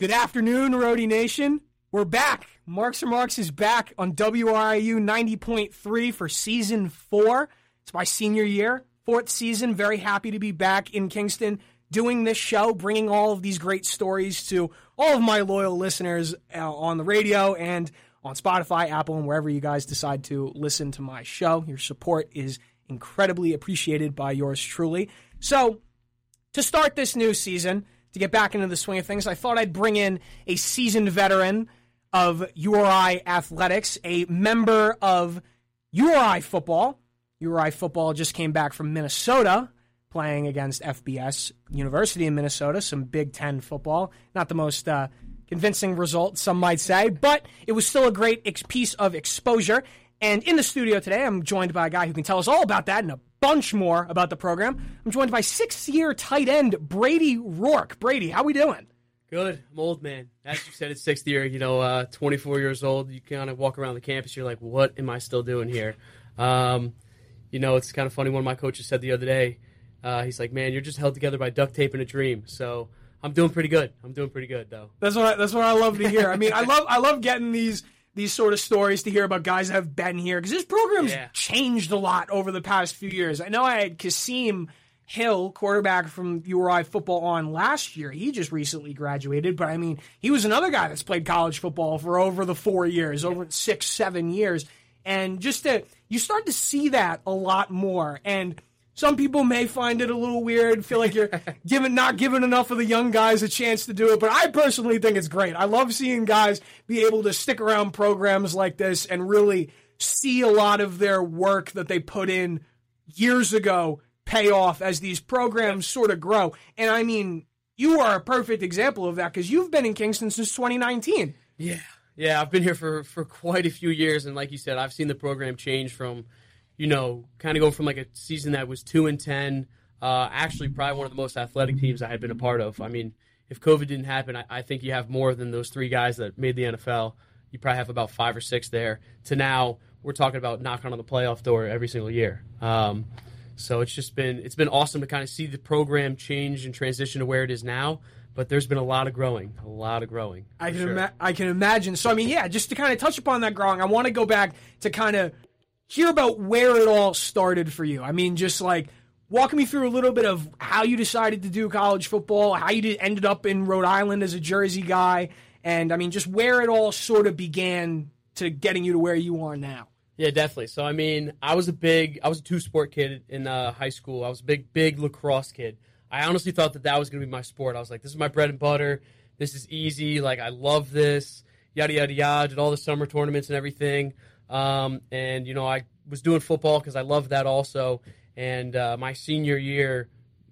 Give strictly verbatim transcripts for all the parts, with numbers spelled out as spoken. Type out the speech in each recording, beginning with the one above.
Good afternoon, Roadie Nation. We're back. Marks Remarks is back on W R I U ninety point three for season four. It's my senior year, fourth season. Very happy to be back in Kingston doing this show, bringing all of these great stories to all of my loyal listeners uh, on the radio and on Spotify, Apple, and wherever you guys decide to listen to my show. Your support is incredibly appreciated by yours truly. So, to start this new season, to get back into the swing of things, I thought I'd bring in a seasoned veteran of U R I athletics, a member of U R I football. U R I football just came back from Minnesota, playing against F B S University in Minnesota, some Big Ten football. Not the most uh, convincing result, some might say, but it was still a great ex- piece of exposure. And in the studio today, I'm joined by a guy who can tell us all about that and a bunch more about the program. I'm joined by six-year tight end Brady Rourke. Brady, how we doing? Good. I'm old, man. As you said, it's sixth year, you know, uh, twenty-four years old. You kind of walk around the campus, you're like, what am I still doing here? Um, you know, it's kind of funny. One of my coaches said the other day, uh, he's like, man, you're just held together by duct tape and a dream. So I'm doing pretty good. I'm doing pretty good, though. That's what I, that's what I love to hear. I mean, I love I love getting these these sort of stories to hear about guys that have been here, because this program's Yeah. changed a lot over the past few years. I know I had Kasim Hill, quarterback from U R I football, on last year. He just recently graduated, but I mean, he was another guy that's played college football for over the four years, over six, seven years. And just to, you start to see that a lot more. And some people may find it a little weird, feel like you're giving, not giving enough of the young guys a chance to do it. But I personally think it's great. I love seeing guys be able to stick around programs like this and really see a lot of their work that they put in years ago pay off as these programs sort of grow. And I mean, you are a perfect example of that, because you've been in Kingston since twenty nineteen. Yeah. Yeah, I've been here for, for quite a few years, and like you said, I've seen the program change from, you know, kind of going from like a season that was two and ten, uh, actually probably one of the most athletic teams I had been a part of. I mean, if COVID didn't happen, I, I think you have more than those three guys that made the N F L. You probably have about five or six there. To now, we're talking about knocking on the playoff door every single year. Um, so it's just been it's been awesome to kind of see the program change and transition to where it is now. But there's been a lot of growing, a lot of growing. I can sure. ima- I can imagine. So I mean, yeah, just to kind of touch upon that growing, I want to go back to kind of hear about where it all started for you. I mean, just like walk me through a little bit of how you decided to do college football, how you did, ended up in Rhode Island as a Jersey guy, and I mean, just where it all sort of began to getting you to where you are now. Yeah, definitely. So, I mean, I was a big, I was a two-sport kid in uh, high school. I was a big, big lacrosse kid. I honestly thought that that was going to be my sport. I was like, this is my bread and butter. This is easy. Like, I love this. Yada, yada, yada. Did all the summer tournaments and everything. Um, and, you know, I was doing football because I loved that also. And uh, my senior year,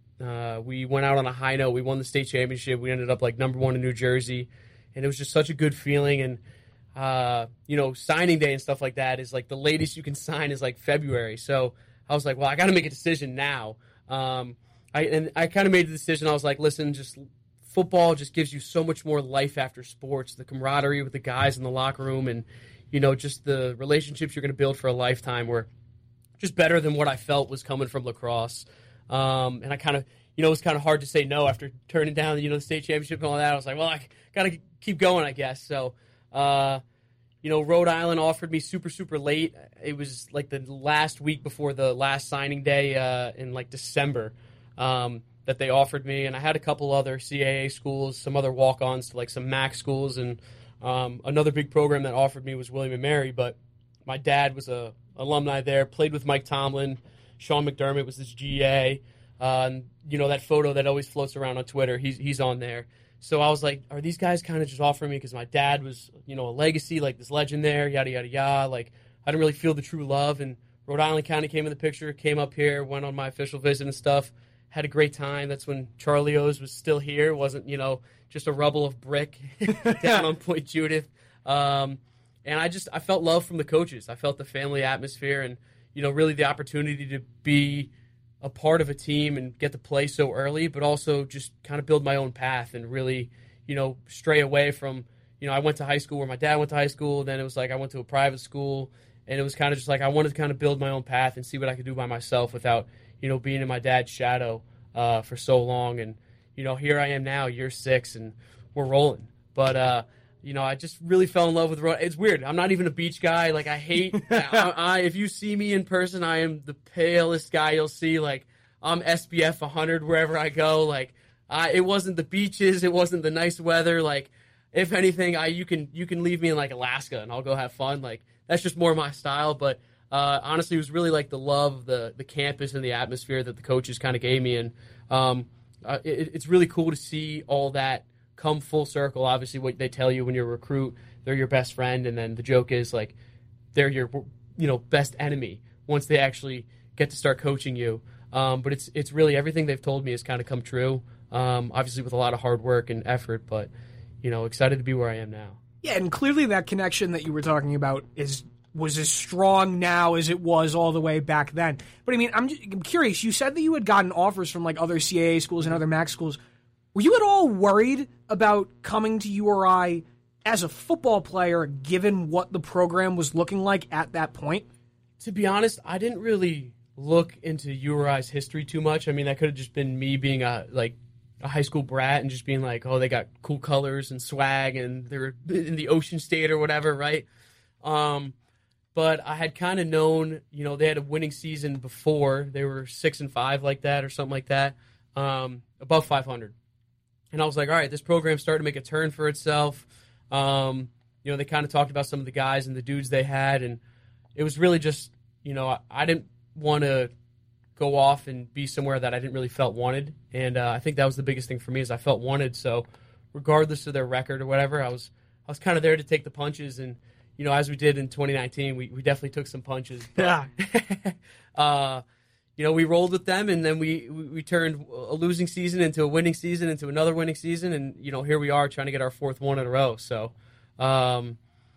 uh, we went out on a high note. We won the state championship. We ended up, like, number one in New Jersey. And it was just such a good feeling. And, uh, you know, signing day and stuff like that is, like, the latest you can sign is, like, February. So I was like, well, I got to make a decision now. Um I and I kind of made the decision. I was like, listen, just football just gives you so much more life after sports, the camaraderie with the guys in the locker room, and, you know, just the relationships you're going to build for a lifetime were just better than what I felt was coming from lacrosse. Um, and I kind of, you know, it was kind of hard to say no after turning down, you know, the state championship and all that. I was like, well, I got to keep going, I guess. So, uh, you know, Rhode Island offered me super, super late. It was like the last week before the last signing day uh, in like December. Um, that they offered me, and I had a couple other C A A schools, some other walk-ons to like some M A C schools, and um, another big program that offered me was William and Mary, but my dad was a alumni there, played with Mike Tomlin, Sean McDermott was his G A, uh, and you know that photo that always floats around on Twitter, he's, he's on there. So I was like, are these guys kind of just offering me because my dad was, you know, a legacy, like this legend there, yada, yada, yada, like I didn't really feel the true love, and Rhode Island County came in the picture, came up here, went on my official visit and stuff. Had a great time. That's when Charlie O's was still here. It wasn't, you know, just a rubble of brick down on Point Judith. Um, and I just, I felt love from the coaches. I felt the family atmosphere and, you know, really the opportunity to be a part of a team and get to play so early, but also just kind of build my own path and really, you know, stray away from, you know, I went to high school where my dad went to high school. Then it was like I went to a private school, and it was kind of just like I wanted to kind of build my own path and see what I could do by myself without, you know, being in my dad's shadow uh, for so long. And, you know, here I am now, year six, and we're rolling. But, uh, you know, I just really fell in love with Rhode. It's weird. I'm not even a beach guy. Like, I hate, I, I, if you see me in person, I am the palest guy you'll see. Like, I'm S P F one hundred wherever I go. Like, I, it wasn't the beaches. It wasn't the nice weather. Like, if anything, I you can you can leave me in, like, Alaska, and I'll go have fun. Like, that's just more my style. But, uh, honestly, it was really, like, the love of the, the campus and the atmosphere that the coaches kind of gave me. And um, uh, it, it's really cool to see all that come full circle. Obviously, what they tell you when you're a recruit, they're your best friend, and then the joke is, like, they're your, you know, best enemy once they actually get to start coaching you. Um, but it's it's really everything they've told me has kind of come true. Um, obviously, with a lot of hard work and effort, but you know, excited to be where I am now. Yeah, and clearly that connection that you were talking about is was as strong now as it was all the way back then. But I mean, I'm, just, I'm curious. You said that you had gotten offers from like other C A A schools and other MAC schools. Were you at all worried about coming to U R I as a football player, given what the program was looking like at that point? To be honest, I didn't really look into U R I's history too much. I mean, that could have just been me being a like a high school brat and just being like, oh, they got cool colors and swag and they're in the Ocean State or whatever, right? Um, but I had kind of known, you know, they had a winning season before. They were six and five like that or something like that, um, above five hundred. And I was like, all right, this program's starting to make a turn for itself. Um, you know, they kind of talked about some of the guys and the dudes they had, and it was really just, you know, I, I didn't want to go off and be somewhere that I didn't really felt wanted. And uh, I think that was the biggest thing for me is I felt wanted. So regardless of their record or whatever, I was I was kind of there to take the punches. And, you know, as we did in twenty nineteen, we, we definitely took some punches. But, Yeah. uh, you know, we rolled with them, and then we, we, we turned a losing season into a winning season, into another winning season. And, you know, here we are trying to get our fourth one in a row. So um,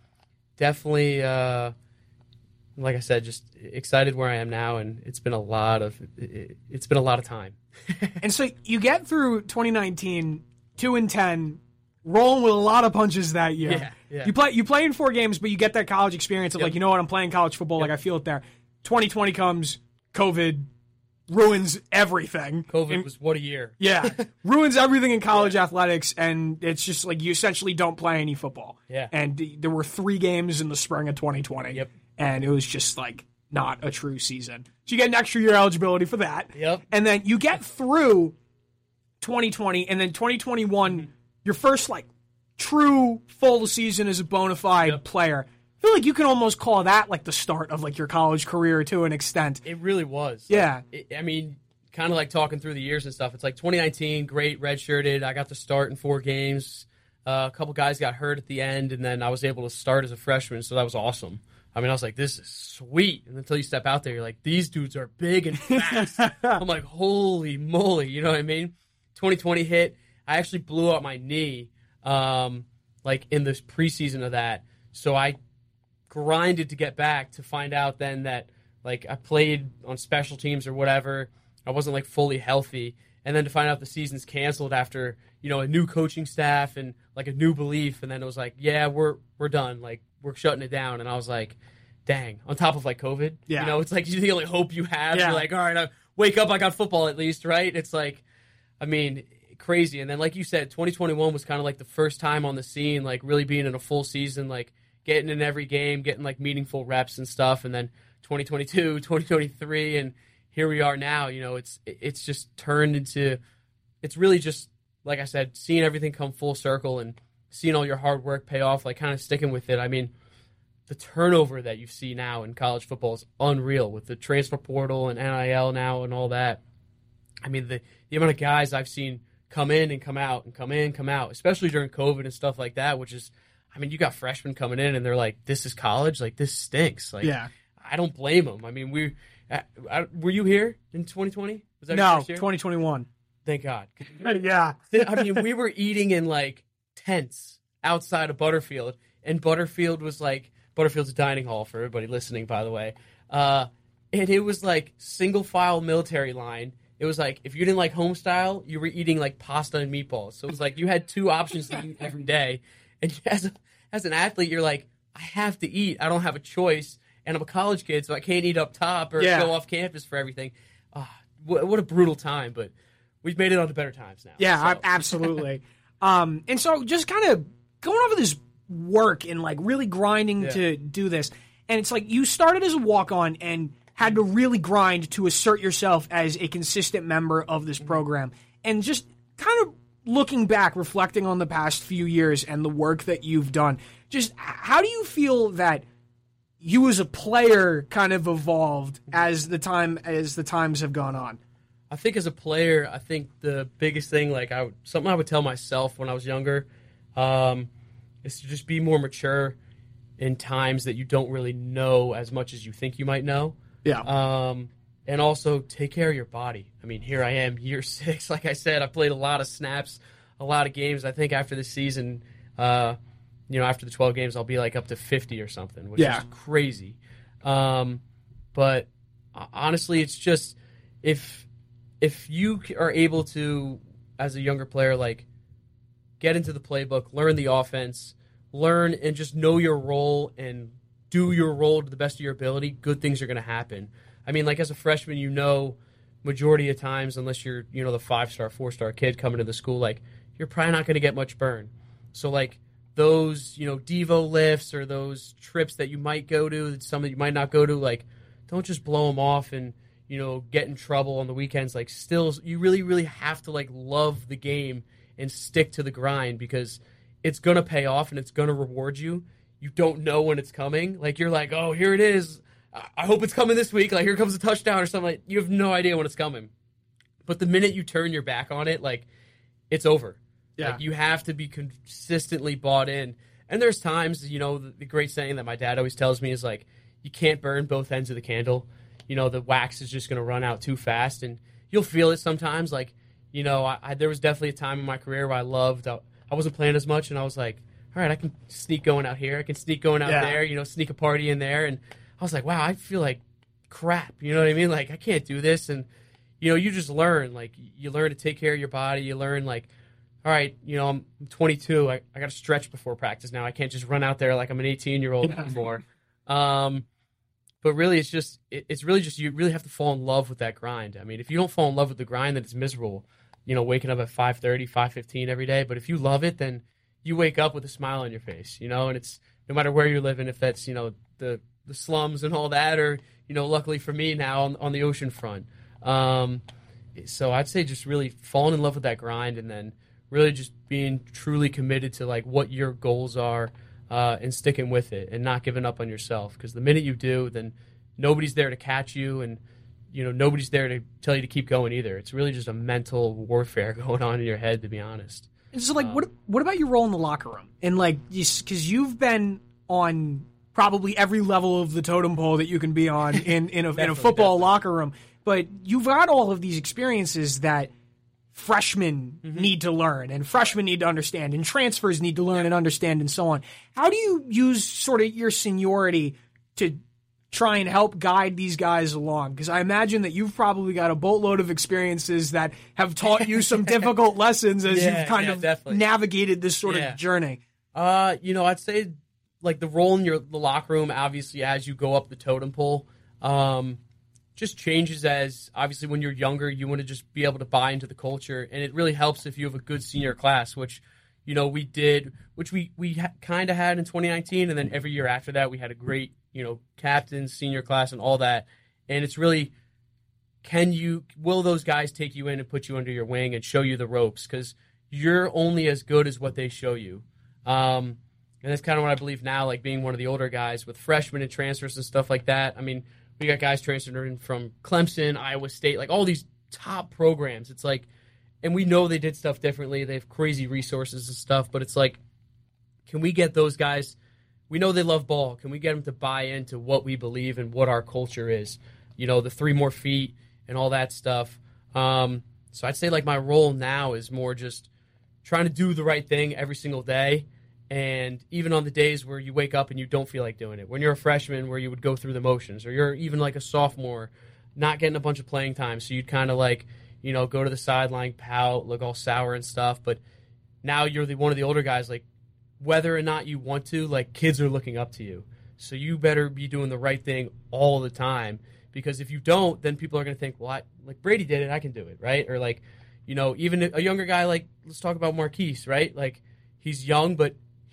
definitely uh, – like I said, just excited where I am now, and it's been a lot of it, it's been a lot of time. And so you get through twenty nineteen, two and ten, rolling with a lot of punches that year. Yeah, yeah. You play you play in four games, but you get that college experience of Yep. like, you know what, I'm playing college football, Yep. like I feel it there. twenty twenty comes, COVID ruins everything. COVID And- was what a year. yeah, ruins everything in college athletics, and it's just like you essentially don't play any football. Yeah. And there were three games in the spring of twenty twenty. Yep. And it was just like not a true season. So you get an extra year eligibility for that. Yep. And then you get through twenty twenty, and then twenty twenty-one, mm-hmm. your first like true full season as a bona fide Yep. player. I feel like you can almost call that like the start of like your college career to an extent. It really was. Yeah. Like, it, I mean, kind of like talking through the years and stuff. It's like twenty nineteen, great, redshirted. I got to start in four games. Uh, a couple guys got hurt at the end, and then I was able to start as a freshman, so that was awesome. I mean, I was like, this is sweet. And until you step out there, you're like, these dudes are big and fast. I'm like, holy moly. You know what I mean? twenty twenty hit. I actually blew out my knee, um, like in this preseason of that. So I grinded to get back to find out then that, like, I played on special teams or whatever. I wasn't, like, fully healthy. And then to find out the season's canceled after, you know, a new coaching staff and, like, a new belief. And then it was like, yeah, we're we're done. Like, we're shutting it down. And I was like, dang, on top of like COVID, yeah. you know, it's like the only hope you have. Yeah. You're like, all right, I wake up, I got football at least, right? It's like, I mean, crazy. And then like you said, twenty twenty-one was kind of like the first time on the scene, like really being in a full season, like getting in every game, getting like meaningful reps and stuff. And then twenty twenty-two, twenty twenty-three, and here we are now. You know, it's it's just turned into, it's really just, like I said, seeing everything come full circle and seeing all your hard work pay off, like kind of sticking with it. I mean, the turnover that you see now in college football is unreal with the transfer portal and N I L now and all that. I mean, the, the amount of guys I've seen come in and come out and come in, come out, especially during COVID and stuff like that, which is, I mean, you got freshmen coming in and they're like, this is college? Like, this stinks. Like, yeah. I don't blame them. I mean, we uh, I, were you here in twenty twenty? Was that your No, first year? twenty twenty-one. Thank God. Yeah. I mean, we were eating in, like, tents outside of Butterfield, and Butterfield was, like, Butterfield's a dining hall for everybody listening, by the way. Uh, and it was, like, single-file military line. It was, like, if you didn't like home style, you were eating, like, pasta and meatballs. So it was, like, you had two options to eat every day. And as, a, as an athlete, you're like, I have to eat. I don't have a choice. And I'm a college kid, so I can't eat up top or yeah. go off campus for everything. Uh, what, what a brutal time, but we've made it on to better times now. Yeah, so. absolutely. um, and so just kind of going over this work and like really grinding Yeah. to do this. And it's like you started as a walk-on and had to really grind to assert yourself as a consistent member of this program. And just kind of looking back, reflecting on the past few years and the work that you've done, just how do you feel that you as a player kind of evolved as the time as the times have gone on? I think as a player, I think the biggest thing, like I would, something I would tell myself when I was younger, um, is to just be more mature in times that you don't really know as much as you think you might know. Yeah. Um, and also take care of your body. I mean, here I am, year six. Like I said, I played a lot of snaps, a lot of games. I think after this season, uh, you know, after the twelve games, I'll be like up to fifty or something, which Yeah. is crazy. Um, but honestly, it's just if if you are able to, as a younger player, like get into the playbook, learn the offense, learn and just know your role and do your role to the best of your ability, good things are going to happen. I mean, like as a freshman, you know, majority of times, unless you're, you know, the five-star, four-star kid coming to the school, like you're probably not going to get much burn. So like those, you know, Devo lifts or those trips that you might go to, some that you might not go to, like don't just blow them off and, you know, get in trouble on the weekends. Like still, you really, really have to like love the game and stick to the grind because it's going to pay off and it's going to reward you. You don't know when it's coming. Like, you're like, oh, here it is. I hope it's coming this week. Like, here comes a touchdown or something. Like, you have no idea when it's coming. But the minute you turn your back on it, like, it's over. Yeah. Like, you have to be consistently bought in. And there's times, you know, the, the great saying that my dad always tells me is, like, you can't burn both ends of the candle. You know, the wax is just going to run out too fast. And you'll feel it sometimes. Like, you know, I, I, there was definitely a time in my career where I loved, I, I wasn't playing as much, and I was like, all right, I can sneak going out here. I can sneak going out Yeah. there, you know, sneak a party in there. And I was like, wow, I feel like crap. You know what I mean? Like, I can't do this. And, you know, you just learn. Like, you learn to take care of your body. You learn, like, all right, you know, I'm twenty-two. I, I got to stretch before practice now. I can't just run out there like I'm an eighteen-year-old Yeah. anymore. Um, but really, it's just, it, it's really just, you really have to fall in love with that grind. I mean, if you don't fall in love with the grind, then it's miserable. You know, waking up at five thirty, five fifteen every day. But if you love it, then you wake up with a smile on your face, you know, and it's no matter where you're living, if that's, you know, the, the slums and all that, or, you know, luckily for me now on, on the ocean front. Um, so I'd say just really falling in love with that grind and then really just being truly committed to like what your goals are uh, and sticking with it and not giving up on yourself. Because the minute you do, then nobody's there to catch you and, you know, nobody's there to tell you to keep going either. It's really just a mental warfare going on in your head, to be honest. And so, like, what what about your role in the locker room? And, like, because you've been on probably every level of the totem pole that you can be on in, in, a, in a football definitely. locker room. But you've got all of these experiences that freshmen Mm-hmm. need to learn and freshmen need to understand and transfers need to learn and understand and so on. How do you use sort of your seniority to try and help guide these guys along? Because I imagine that you've probably got a boatload of experiences that have taught you some difficult lessons as Yeah, you've kind yeah, of definitely. navigated this sort Yeah. of journey. Uh, you know, I'd say like the role in your the locker room, obviously, as you go up the totem pole, um, just changes as obviously when you're younger, you want to just be able to buy into the culture, and it really helps if you have a good senior class, which you know we did, which we we ha- kind of had in twenty nineteen, and then every year after that we had a great you know captain, senior class, and all that, and it's really. Can you will those guys take you in and put you under your wing and show you the ropes? Because you're only as good as what they show you. Um, and that's kind of what I believe now, like being one of the older guys with freshmen and transfers and stuff like that. I mean, we got guys transferring from Clemson, Iowa State, like all these top programs. It's like, and we know they did stuff differently. They have crazy resources and stuff, but it's like, can we get those guys? We know they love ball. Can we get them to buy into what we believe and what our culture is? You know, the three more feet and all that stuff. Um, so I'd say like my role now is more just trying to do the right thing every single day. And even on the days where you wake up and you don't feel like doing it, when you're a freshman where you would go through the motions, or you're even like a sophomore, not getting a bunch of playing time. So you'd kind of like, you know, go to the sideline, pout, look all sour and stuff. But now you're the one of the older guys, like whether or not you want to, like kids are looking up to you. So you better be doing the right thing all the time. Because if you don't, then people are going to think, well, I, like Brady did it, I can do it, right? Or like, you know, even a younger guy like, let's talk about Marquise, right? Like, he's young, but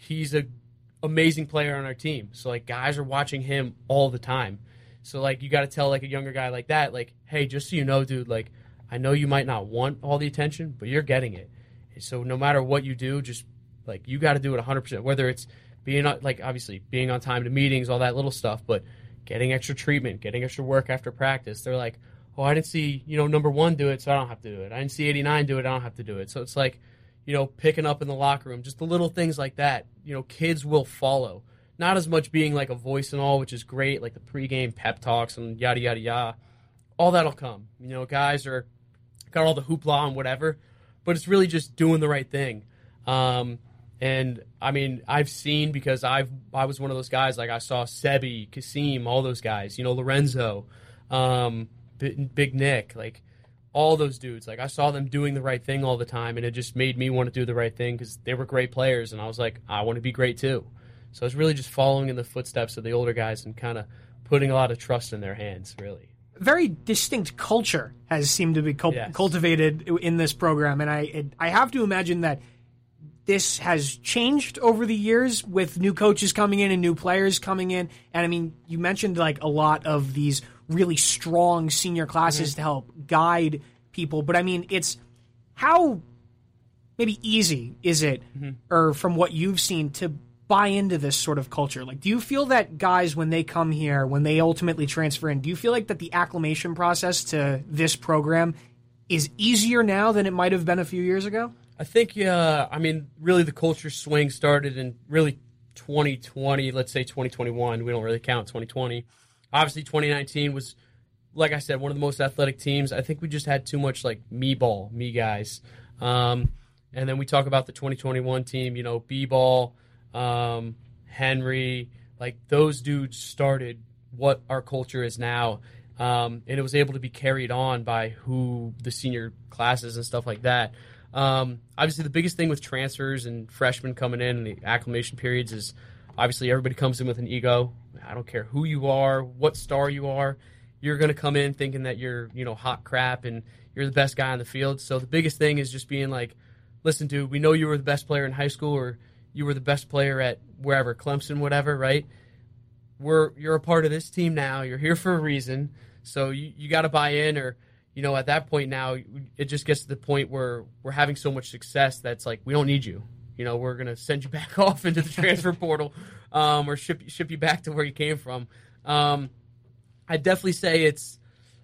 he's a amazing player on our team. So like guys are watching him all the time. So like you got to tell like a younger guy like that, like, hey, just so you know, dude, like I know you might not want all the attention, but you're getting it. So no matter what you do, just like you got to do it one hundred percent. Whether it's being like obviously being on time to meetings, all that little stuff, but getting extra treatment, getting extra work after practice. They're like, oh, I didn't see you know number one do it, so I don't have to do it. I didn't see eighty-nine do it, I don't have to do it. So it's like, you know, picking up in the locker room, just the little things like that. You know, kids will follow. Not as much being like a voice and all, which is great, like the pregame pep talks and yada, yada, yada. All that'll come. You know, guys are got all the hoopla and whatever, but it's really just doing the right thing. Um, and, I mean, I've seen, because I've I was one of those guys, like I saw Sebi, Kasim, all those guys, you know, Lorenzo, um, Big Nick, like all those dudes. Like I saw them doing the right thing all the time, and it just made me want to do the right thing because they were great players, and I was like, I want to be great too. So it's really just following in the footsteps of the older guys and kind of putting a lot of trust in their hands, really. Very distinct culture has seemed to be cul- yes. cultivated in this program, and I it, I have to imagine that this has changed over the years with new coaches coming in and new players coming in. And I mean, you mentioned like a lot of these really strong senior classes mm-hmm. to help guide people, but I mean, it's how maybe easy is it, mm-hmm. or from what you've seen, to buy into this sort of culture? Like, do you feel that guys, when they come here, when they ultimately transfer in, do you feel like that the acclimation process to this program is easier now than it might have been a few years ago? I think, yeah, I mean, really the culture swing started in really twenty twenty, let's say twenty twenty-one. We don't really count twenty twenty. Obviously, twenty nineteen was, like I said, one of the most athletic teams. I think we just had too much, like, me ball, me guys. Um, and then we talk about the twenty twenty-one team, you know, B-ball, Um, Henry, like those dudes started what our culture is now, um, and it was able to be carried on by who the senior classes and stuff like that. Um, obviously, the biggest thing with transfers and freshmen coming in and the acclimation periods is obviously everybody comes in with an ego. I don't care who you are, what star you are, you're going to come in thinking that you're, you know, hot crap and you're the best guy on the field. So the biggest thing is just being like, listen, dude, we know you were the best player in high school, or you were the best player at wherever, Clemson, whatever, right? We're you're a part of this team now. You're here for a reason. So you, you got to buy in, or, you know, at that point now, it just gets to the point where we're having so much success that's like, we don't need you. You know, we're going to send you back off into the transfer portal, um, or ship, ship you back to where you came from. Um, I'd definitely say it's,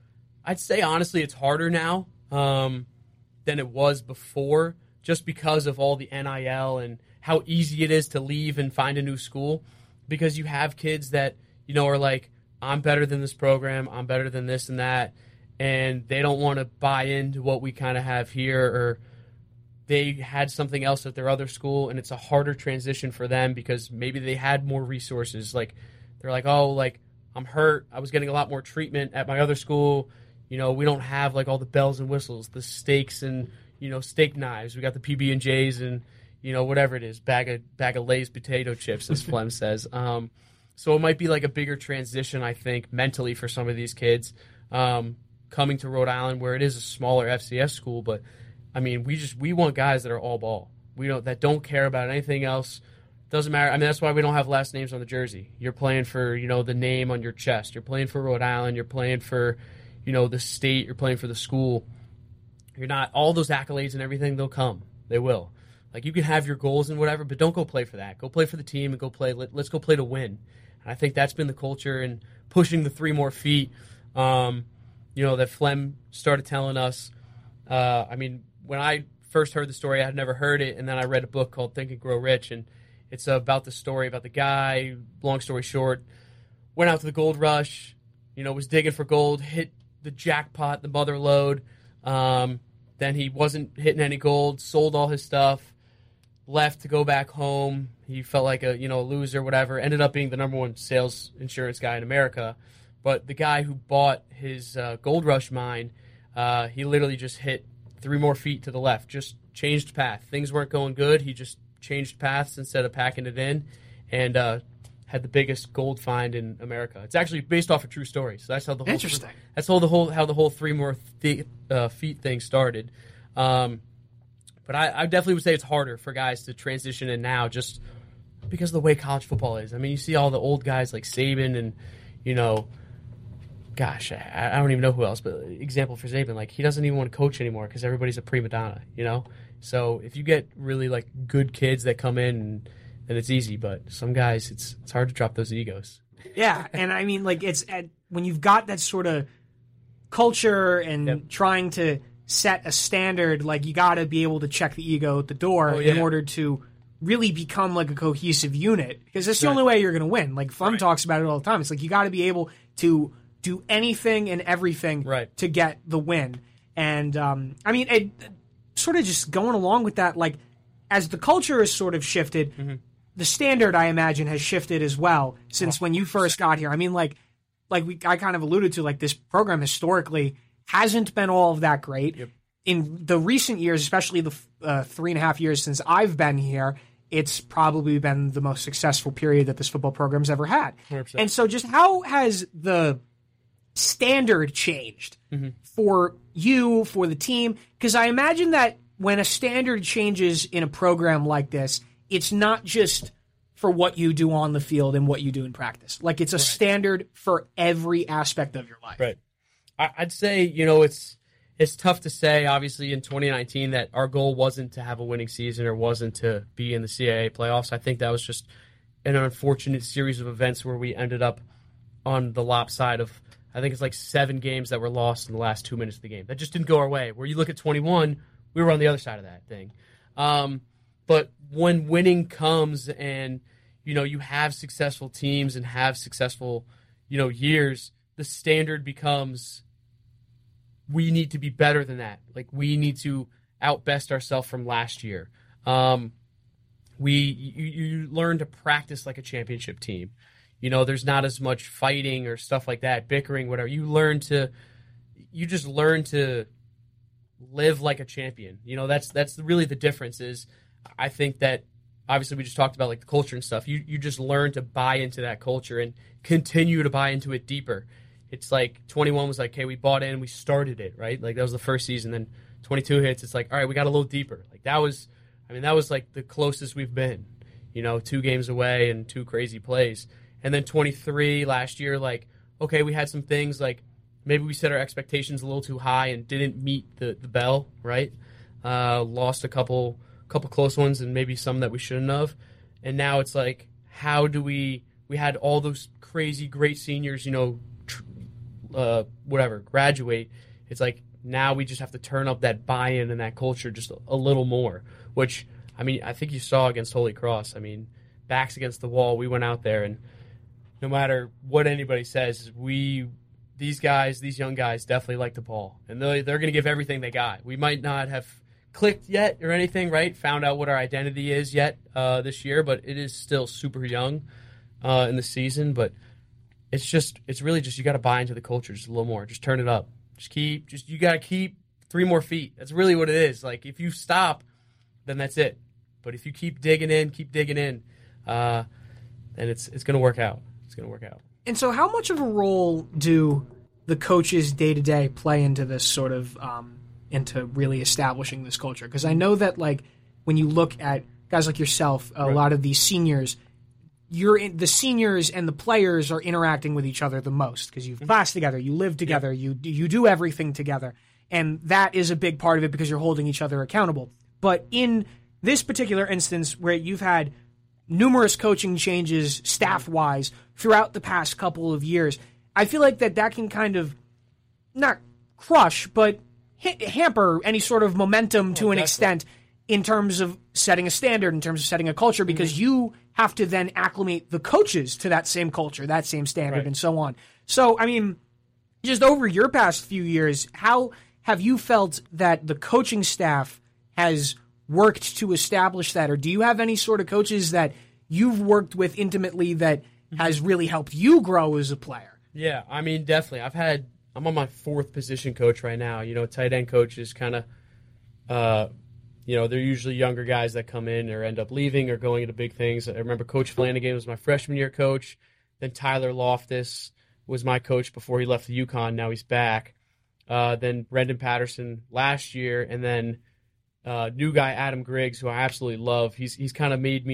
I'd say honestly it's harder now um, than it was before, just because of all the N I L and how easy it is to leave and find a new school, because you have kids that, you know, are like, I'm better than this program, I'm better than this and that, and they don't want to buy into what we kind of have here, or they had something else at their other school, and it's a harder transition for them because maybe they had more resources. Like, they're like, oh, like, I'm hurt, I was getting a lot more treatment at my other school, you know, we don't have, like, all the bells and whistles, the steaks and, you know, steak knives, we got the P B and J's and, you know, whatever it is, bag of bag of Lay's potato chips, as Flem says. Um, so it might be like a bigger transition, I think, mentally for some of these kids um, coming to Rhode Island, where it is a smaller F C S school. But I mean, we just we want guys that are all ball. We don't that don't care about anything else. Doesn't matter. I mean, that's why we don't have last names on the jersey. You're playing for, you know, the name on your chest. You're playing for Rhode Island. You're playing for, you know, the state. You're playing for the school. You're not all those accolades and everything. They'll come. They will. Like, you can have your goals and whatever, but don't go play for that. Go play for the team and go play. Let, let's go play to win. And I think that's been the culture, and pushing the three more feet, um, you know, that Flem started telling us. Uh, I mean, when I first heard the story, I had never heard it, and then I read a book called Think and Grow Rich, and it's about the story about the guy, long story short, went out to the gold rush, you know, was digging for gold, hit the jackpot, the mother lode. Um, then he wasn't hitting any gold, sold all his stuff, left to go back home. He felt like a, you know, a loser, whatever. Ended up being the number one sales insurance guy in America. But the guy who bought his uh, Gold Rush mine, uh, he literally just hit three more feet to the left, just changed path. Things weren't going good. He just changed paths instead of packing it in, and uh, had the biggest gold find in America. It's actually based off a true story. So that's how the whole interesting. That's how the whole how the whole three more th- uh, feet thing started. Um, But I, I definitely would say it's harder for guys to transition in now, just because of the way college football is. I mean, you see all the old guys like Saban and, you know, gosh, I, I don't even know who else, but example for Saban, like he doesn't even want to coach anymore because everybody's a prima donna, you know? So if you get really like good kids that come in, then it's easy, but some guys, it's it's hard to drop those egos. Yeah, and I mean, like, it's at, when you've got that sort of culture and yep. trying to set a standard, like, you got to be able to check the ego at the door oh, yeah. in order to really become, like, a cohesive unit, because that's the right. only way you're going to win. Like, Flum right. talks about it all the time. It's like you got to be able to do anything and everything right. to get the win. And, um, I mean, it, sort of just going along with that, like, as the culture has sort of shifted, mm-hmm. the standard, I imagine, has shifted as well since oh, when you first got here. I mean, like, like we, I kind of alluded to, like, this program historically hasn't been all of that great. Yep. In the recent years, especially the uh, three and a half years since I've been here, it's probably been the most successful period that this football program's ever had. one hundred percent. And so just how has the standard changed mm-hmm. for you, for the team? Because I imagine that when a standard changes in a program like this, it's not just for what you do on the field and what you do in practice. Like, it's a right. standard for every aspect of your life. Right. I'd say, you know, it's it's tough to say, obviously, in twenty nineteen that our goal wasn't to have a winning season or wasn't to be in the C double A playoffs. I think that was just an unfortunate series of events where we ended up on the lopside of, I think it's like seven games that were lost in the last two minutes of the game. That just didn't go our way. Where you look at twenty-one, we were on the other side of that thing. Um, but when winning comes and, you know, you have successful teams and have successful, you know, years, the standard becomes, we need to be better than that. Like, we need to outbest ourselves from last year. Um, we you, you learn to practice like a championship team. You know, there's not as much fighting or stuff like that, bickering, whatever. You learn to, you just learn to live like a champion. You know, that's that's really the difference. Is I think that obviously we just talked about like the culture and stuff. You you just learn to buy into that culture and continue to buy into it deeper. It's like twenty-one was like, hey, we bought in, we started it, right? Like, that was the first season. Then twenty-two hits, it's like, all right, we got a little deeper. Like, that was, I mean, that was like the closest we've been, you know, two games away and two crazy plays. And then twenty-three last year, like, okay, we had some things like maybe we set our expectations a little too high and didn't meet the, the bell, right? Uh, lost a couple couple close ones and maybe some that we shouldn't have. And now it's like, how do we, we had all those crazy great seniors, you know, Uh, whatever, graduate. It's like now we just have to turn up that buy-in and that culture just a, a little more, which, I mean, I think you saw against Holy Cross. I mean, backs against the wall, we went out there, and no matter what anybody says, we, these guys, these young guys definitely like the ball, and they're, they're going to give everything they got. We might not have clicked yet or anything, right? Found out what our identity is yet uh, this year, but it is still super young uh, in the season, but It's just, it's really just, you got to buy into the culture just a little more. Just turn it up. Just keep, just, you got to keep three more feet. That's really what it is. Like, if you stop, then that's it. But if you keep digging in, keep digging in, uh, then it's, it's going to work out. It's going to work out. And so how much of a role do the coaches day to day play into this sort of, um, into really establishing this culture? Because I know that, like, when you look at guys like yourself, a right. lot of these seniors, you're in, the seniors and the players are interacting with each other the most because you've class together, you live together, yeah. you you do everything together, and that is a big part of it because you're holding each other accountable. But in this particular instance, where you've had numerous coaching changes staff-wise throughout the past couple of years, I feel like that that can kind of not crush, but ha- hamper any sort of momentum oh, to an extent in terms of setting a standard, in terms of setting a culture, because mm-hmm. you have to then acclimate the coaches to that same culture, that same standard, right. and so on. So, I mean, just over your past few years, how have you felt that the coaching staff has worked to establish that? Or do you have any sort of coaches that you've worked with intimately that mm-hmm. has really helped you grow as a player? Yeah, I mean, definitely. I've had, I'm on my fourth position coach right now. You know, tight end coach is kind of, uh, you know, they're usually younger guys that come in or end up leaving or going into big things. I remember Coach Flanagan was my freshman year coach. Then Tyler Loftus was my coach before he left the UConn. Now he's back. Uh, then Brendan Patterson last year. And then uh, new guy Adam Griggs, who I absolutely love. He's he's kind of made me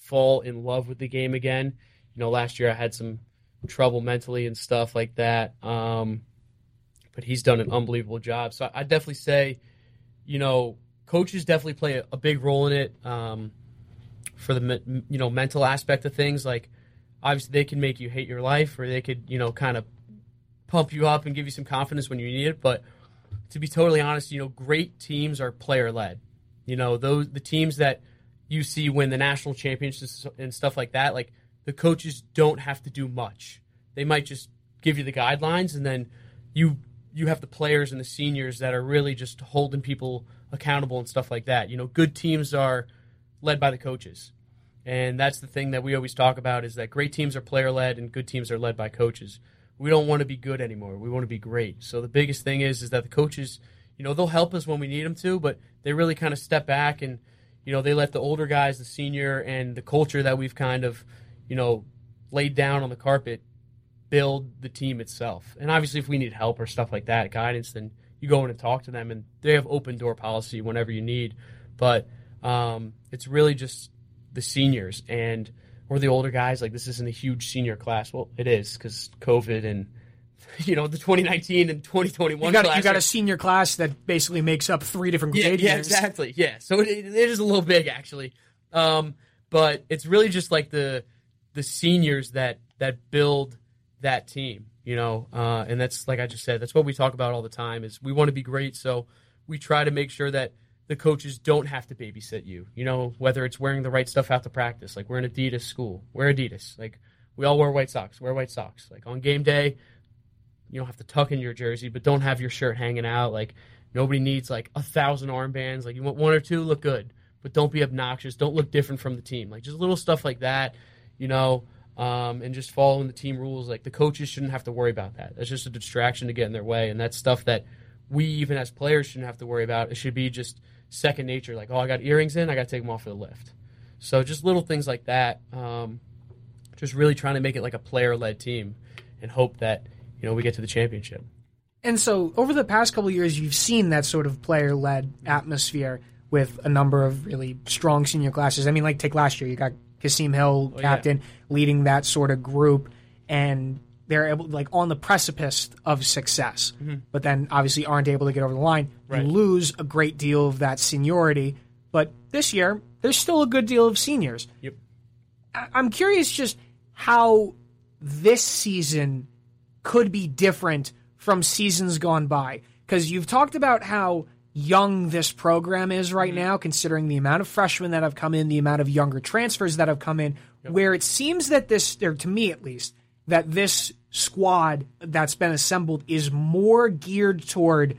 fall in love with the game again. You know, last year I had some trouble mentally and stuff like that. Um, but he's done an unbelievable job. So I definitely say, you know, coaches definitely play a, a big role in it um, for the, you know, mental aspect of things. Like, obviously they can make you hate your life, or they could, you know, kind of pump you up and give you some confidence when you need it. But to be totally honest, you know, great teams are player-led. You know, those the teams that you see win the national championships and stuff like that, like, the coaches don't have to do much. They might just give you the guidelines, and then you you have the players and the seniors that are really just holding people accountable and stuff like that. You know, good teams are led by the coaches. And that's the thing that we always talk about, is that great teams are player-led and good teams are led by coaches. We don't want to be good anymore. We want to be great. So the biggest thing is is that the coaches, you know, they'll help us when we need them to, but they really kind of step back and, you know, they let the older guys, the senior, and the culture that we've kind of, you know, laid down on the carpet, build the team itself. And obviously if we need help or stuff like that, guidance, then you go in and talk to them, and they have open door policy whenever you need. But um, it's really just the seniors and or the older guys. Like, this isn't a huge senior class. Well, it is, because COVID and, you know, the twenty nineteen and twenty twenty-one you got, class. You got a senior class that basically makes up three different yeah, grade yeah, years. exactly. Yeah, so it, it is a little big, actually. Um, but it's really just like the the seniors that that build that team, you know, uh, and that's, like I just said, that's what we talk about all the time, is we want to be great, so we try to make sure that the coaches don't have to babysit you, you know, whether it's wearing the right stuff out to practice. Like, we're an Adidas school. Wear Adidas. Like, we all wear white socks. Wear white socks. Like, on game day, you don't have to tuck in your jersey, but don't have your shirt hanging out. Like, nobody needs, like, a thousand armbands. Like, you want one or two, look good, but don't be obnoxious. Don't look different from the team. Like, just little stuff like that, you know, um, and just following the team rules. Like, the coaches shouldn't have to worry about that. That's just a distraction to get in their way, and that's stuff that we, even as players, shouldn't have to worry about. It should be just second nature. Like, oh, I got earrings in, I got to take them off for the lift. So just little things like that. Um, just really trying to make it like a player-led team and hope that, you know, we get to the championship. And so over the past couple of years, you've seen that sort of player-led atmosphere with a number of really strong senior classes. I mean, like, take last year, you got Kasim Hill, oh, captain, yeah. leading that sort of group, and they're able, like, on the precipice of success, mm-hmm. but then obviously aren't able to get over the line. Right. You lose a great deal of that seniority, but this year, there's still a good deal of seniors. Yep. I- I'm curious just how this season could be different from seasons gone by, because you've talked about how young this program is right now, considering the amount of freshmen that have come in, the amount of younger transfers that have come in, yep. where it seems that this, or to me at least, that this squad that's been assembled is more geared toward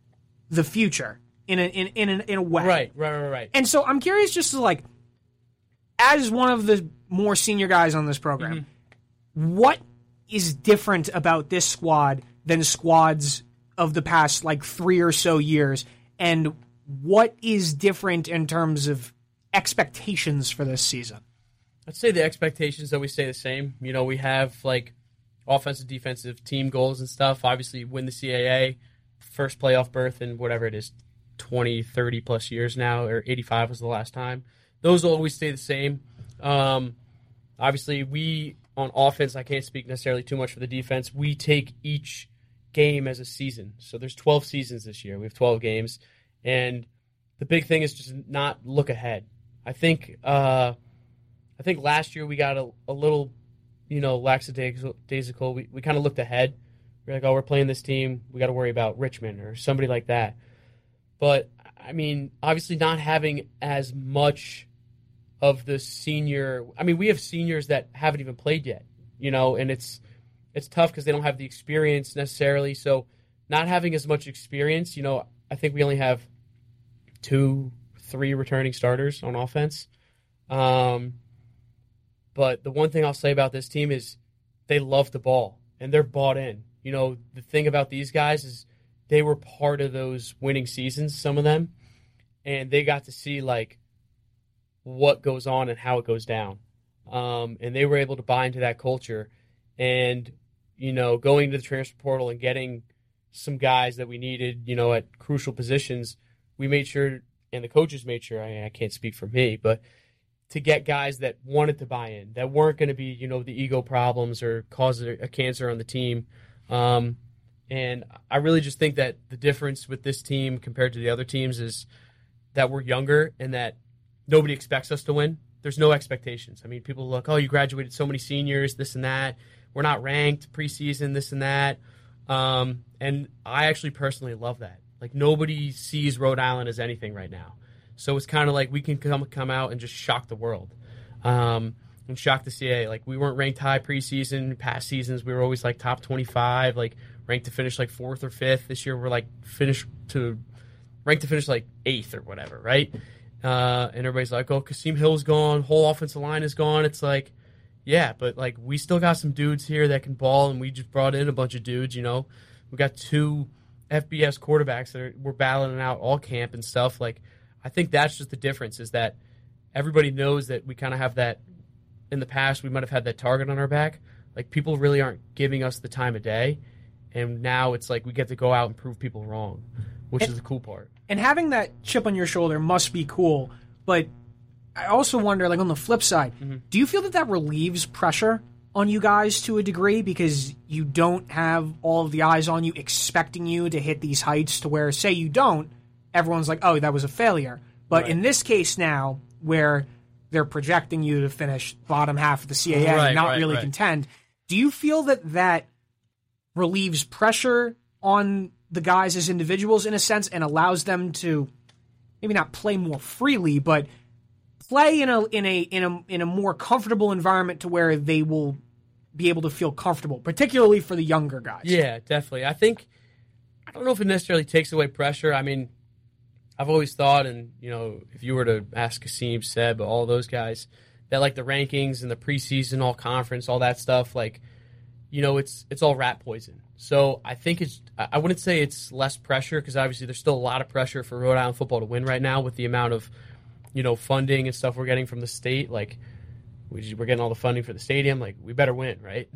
the future in a, in in a, in a way. Right, right, right, right. And so I'm curious, just to, like, as one of the more senior guys on this program, mm-hmm. what is different about this squad than squads of the past, like, three or so years, and what is different in terms of expectations for this season? I'd say the expectations that we stay the same. You know, we have, like, offensive, defensive team goals and stuff. Obviously, win the C A A, first playoff berth in whatever it is, twenty, thirty plus years now, or eighty-five was the last time. Those will always stay the same. Um, obviously, we, on offense, I can't speak necessarily too much for the defense. We take each game as a season. So there's twelve seasons this year. We have twelve games. And the big thing is just not look ahead. I think uh, I think last year we got a, a little, you know, lackadaisical. We, we kind of looked ahead. We're like, oh, we're playing this team. We got to worry about Richmond or somebody like that. But, I mean, obviously not having as much of the senior – I mean, we have seniors that haven't even played yet, you know, and it's it's tough because they don't have the experience necessarily. So not having as much experience, you know, I think we only have two, three returning starters on offense. Um, but the one thing I'll say about this team is they love the ball, and they're bought in. You know, the thing about these guys is they were part of those winning seasons, some of them, and they got to see, like, what goes on and how it goes down. Um, and they were able to buy into that culture. And, you know, going to the transfer portal and getting some guys that we needed, you know, at crucial positions, we made sure, and the coaches made sure, I, I can't speak for me, but to get guys that wanted to buy in, that weren't going to be, you know, the ego problems or cause a, a cancer on the team. Um, and I really just think that the difference with this team compared to the other teams is that we're younger and that nobody expects us to win. There's no expectations. I mean, people look, oh, you graduated so many seniors, this and that. We're not ranked preseason, this and that. Um, and I actually personally love that. Like, nobody sees Rhode Island as anything right now. So it's kind of like we can come come out and just shock the world um, and shock the C A A. Like, we weren't ranked high preseason. Past seasons, we were always like top twenty-five, like ranked to finish like fourth or fifth. This year, we're like finished to ranked to finish like eighth or whatever, right? Uh, and everybody's like, oh, Kasim Hill's gone, whole offensive line is gone. It's like, yeah, but like we still got some dudes here that can ball, and we just brought in a bunch of dudes. You know, we got two F B S quarterbacks that are, we're battling out all camp and stuff. Like, I think that's just the difference, is that everybody knows that we kind of have that. In the past, we might have had that target on our back. Like, people really aren't giving us the time of day, and now it's like we get to go out and prove people wrong, which and, is the cool part. And having that chip on your shoulder must be cool, but I also wonder, like, on the flip side, mm-hmm. do you feel that that relieves pressure on you guys to a degree, because you don't have all of the eyes on you expecting you to hit these heights, to where, say you don't, everyone's like, oh, that was a failure. But right. in this case now, where they're projecting you to finish bottom half of the C A A right, and not right, really right. contend, do you feel that that relieves pressure on the guys as individuals in a sense, and allows them to maybe not play more freely, but play in a in a in a in a more comfortable environment, to where they will be able to feel comfortable, particularly for the younger guys? Yeah, definitely. I think, I don't know if it necessarily takes away pressure. I mean, I've always thought, and, you know, if you were to ask Kasim, Seb, all those guys, that, like, the rankings and the preseason, all conference, all that stuff, like, you know, it's it's all rat poison. So I think it's, I wouldn't say it's less pressure, because obviously there's still a lot of pressure for Rhode Island football to win right now with the amount of, you know, funding and stuff we're getting from the state. Like, we're getting all the funding for the stadium. Like, we better win, right?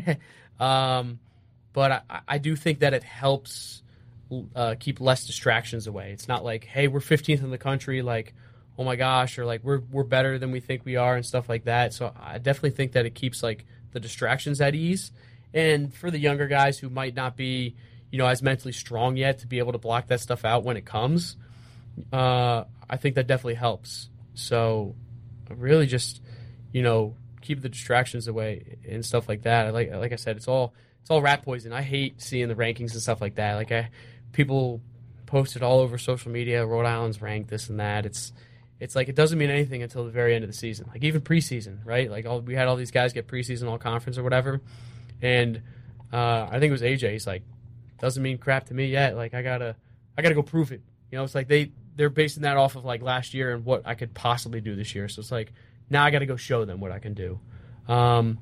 um, but I, I do think that it helps uh, keep less distractions away. It's not like, hey, we're fifteenth in the country, like, oh my gosh, or like we're we're better than we think we are and stuff like that. So I definitely think that it keeps like the distractions at ease. And for the younger guys who might not be, you know, as mentally strong yet to be able to block that stuff out when it comes, uh, I think that definitely helps. So really just, you know, keep the distractions away and stuff like that. Like like I said, it's all it's all rat poison. I hate seeing the rankings and stuff like that. Like I people post it all over social media, Rhode Island's ranked, this and that. It's it's like it doesn't mean anything until the very end of the season. Like even preseason, right? Like all, we had all these guys get preseason all conference or whatever. And uh, I think it was A J. He's like, doesn't mean crap to me yet. Like I gotta, I gotta go prove it. You know, it's like they they're basing that off of like last year and what I could possibly do this year. So it's like now I got to go show them what I can do, um,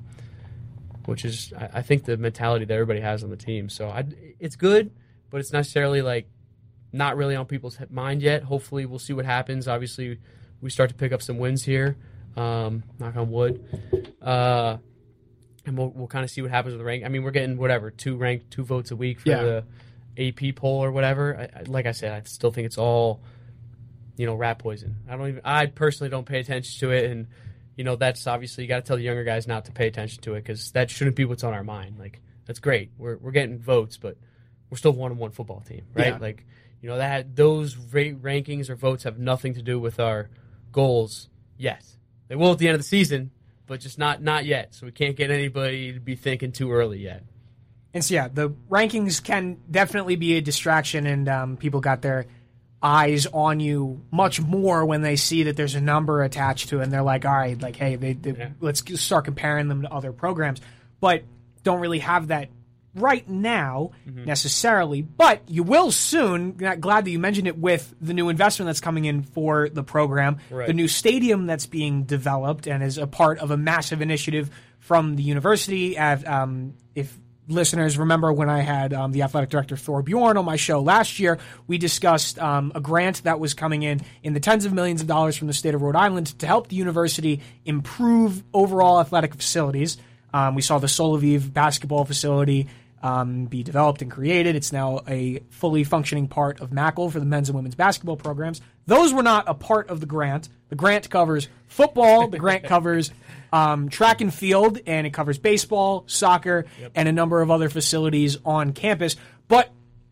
which is I, I think the mentality that everybody has on the team. So I, it's good, but it's necessarily like not really on people's mind yet. Hopefully, we'll see what happens. Obviously, we start to pick up some wins here. Um, knock on wood. Uh, And we'll we'll kind of see what happens with the rank. I mean, we're getting whatever two rank two votes a week for yeah. the A P poll or whatever. I, I, like I said, I still think it's all, you know, rat poison. I don't even. I personally don't pay attention to it, and you know that's obviously you got to tell the younger guys not to pay attention to it because that shouldn't be what's on our mind. Like that's great. We're we're getting votes, but we're still one on one football team, right? Yeah. Like you know that those rate rankings or votes have nothing to do with our goals yet. They will at the end of the season. But just not not yet, so we can't get anybody to be thinking too early yet. And so, yeah, the rankings can definitely be a distraction, and um, people got their eyes on you much more when they see that there's a number attached to it, and they're like, all right, like, hey, they, they, yeah. let's start comparing them to other programs. But don't really have that right now, mm-hmm. necessarily, but you will soon. Glad that you mentioned it with the new investment that's coming in for the program, right. The new stadium that's being developed and is a part of a massive initiative from the university. At, um, if listeners remember when I had um, the athletic director Thor Bjorn on my show last year, we discussed um, a grant that was coming in in the tens of millions of dollars from the state of Rhode Island to help the university improve overall athletic facilities. Um, we saw the Solaviv basketball facility Um, be developed and created. It's now a fully functioning part of M A C L for the men's and women's basketball programs. Those were not a part of the grant, The grant covers football. The grant covers um, track and field, and it covers baseball, soccer, yep. and a number of other facilities on campus. But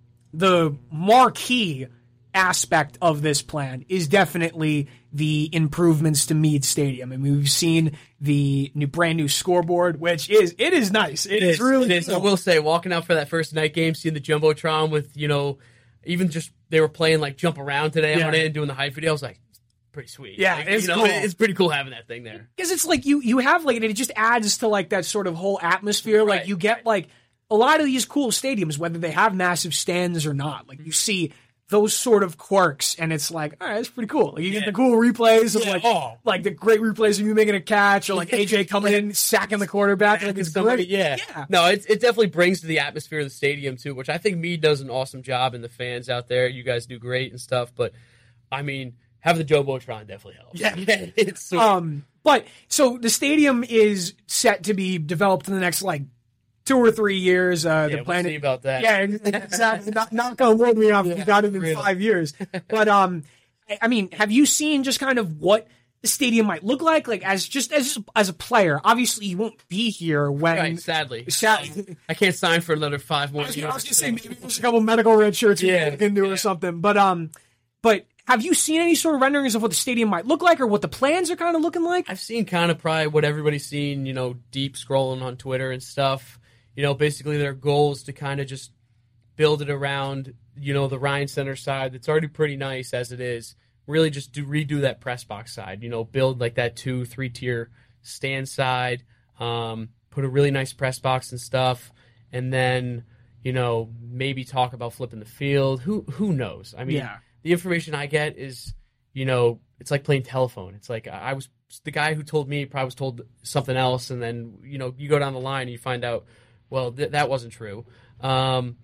the marquee aspect of this plan is definitely the improvements to Meade Stadium. I mean, we've seen the new, brand new scoreboard, which is it is nice. It, it is really. It is. Cool. I will say, walking out for that first night game, seeing the jumbotron with you know, even just they were playing like jump around today yeah. on it and doing the hype video. I was like, pretty sweet. Yeah, like, it's you know, cool. It's pretty cool having that thing there because it's like you you have like it just adds to like that sort of whole atmosphere. Right. Like you get like a lot of these cool stadiums, whether they have massive stands or not. Like you see those sort of quirks, and it's like, all right, it's pretty cool. Like you get yeah. the cool replays of yeah. like, oh. like the great replays of you making a catch, or like A J coming in, sacking the quarterback. Like it's somebody, great. Yeah. yeah. No, it it definitely brings to the atmosphere of the stadium too, which I think Meade does an awesome job, and the fans out there, you guys do great and stuff. But I mean, having the Jumbotron definitely helps. Yeah, yeah it's sweet. um. But so the stadium is set to be developed in the next like two or three years. Uh, yeah, the plan we'll see about that. Yeah, exactly. not not going to hold me off. Yeah, you got it in really. five years. But um, I mean, have you seen just kind of what the stadium might look like? Like as just as as a player, obviously you won't be here when. Right, sadly, sadly, I can't sign for another five more. I was, years. I was just saying maybe there's a couple medical red shirts yeah, you can do yeah. or something. But um, but. Have you seen any sort of renderings of what the stadium might look like or what the plans are kind of looking like? I've seen kind of probably what everybody's seen, you know, deep scrolling on Twitter and stuff. You know, basically their goal is to kind of just build it around, you know, the Ryan Center side that's already pretty nice as it is. Really just do redo that press box side, you know, build like that two, three tier stand side, um, put a really nice press box and stuff, and then, you know, maybe talk about flipping the field. Who who knows? I mean, yeah. The information I get is, you know, it's like playing telephone. It's like I was the guy who told me probably was told something else, and then you know you go down the line and you find out, well, th- that wasn't true. Um,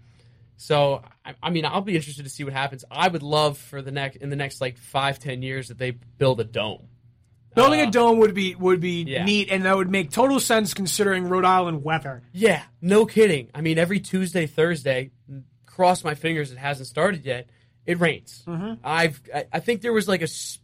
so I, I mean, I'll be interested to see what happens. I would love for the next in the next like five ten years that they build a dome. Building uh, a dome would be would be yeah. neat, and that would make total sense considering Rhode Island weather. Yeah, no kidding. I mean, every Tuesday, Thursday, cross my fingers, it hasn't started yet. It rains. Mm-hmm. I've I, I think there was like a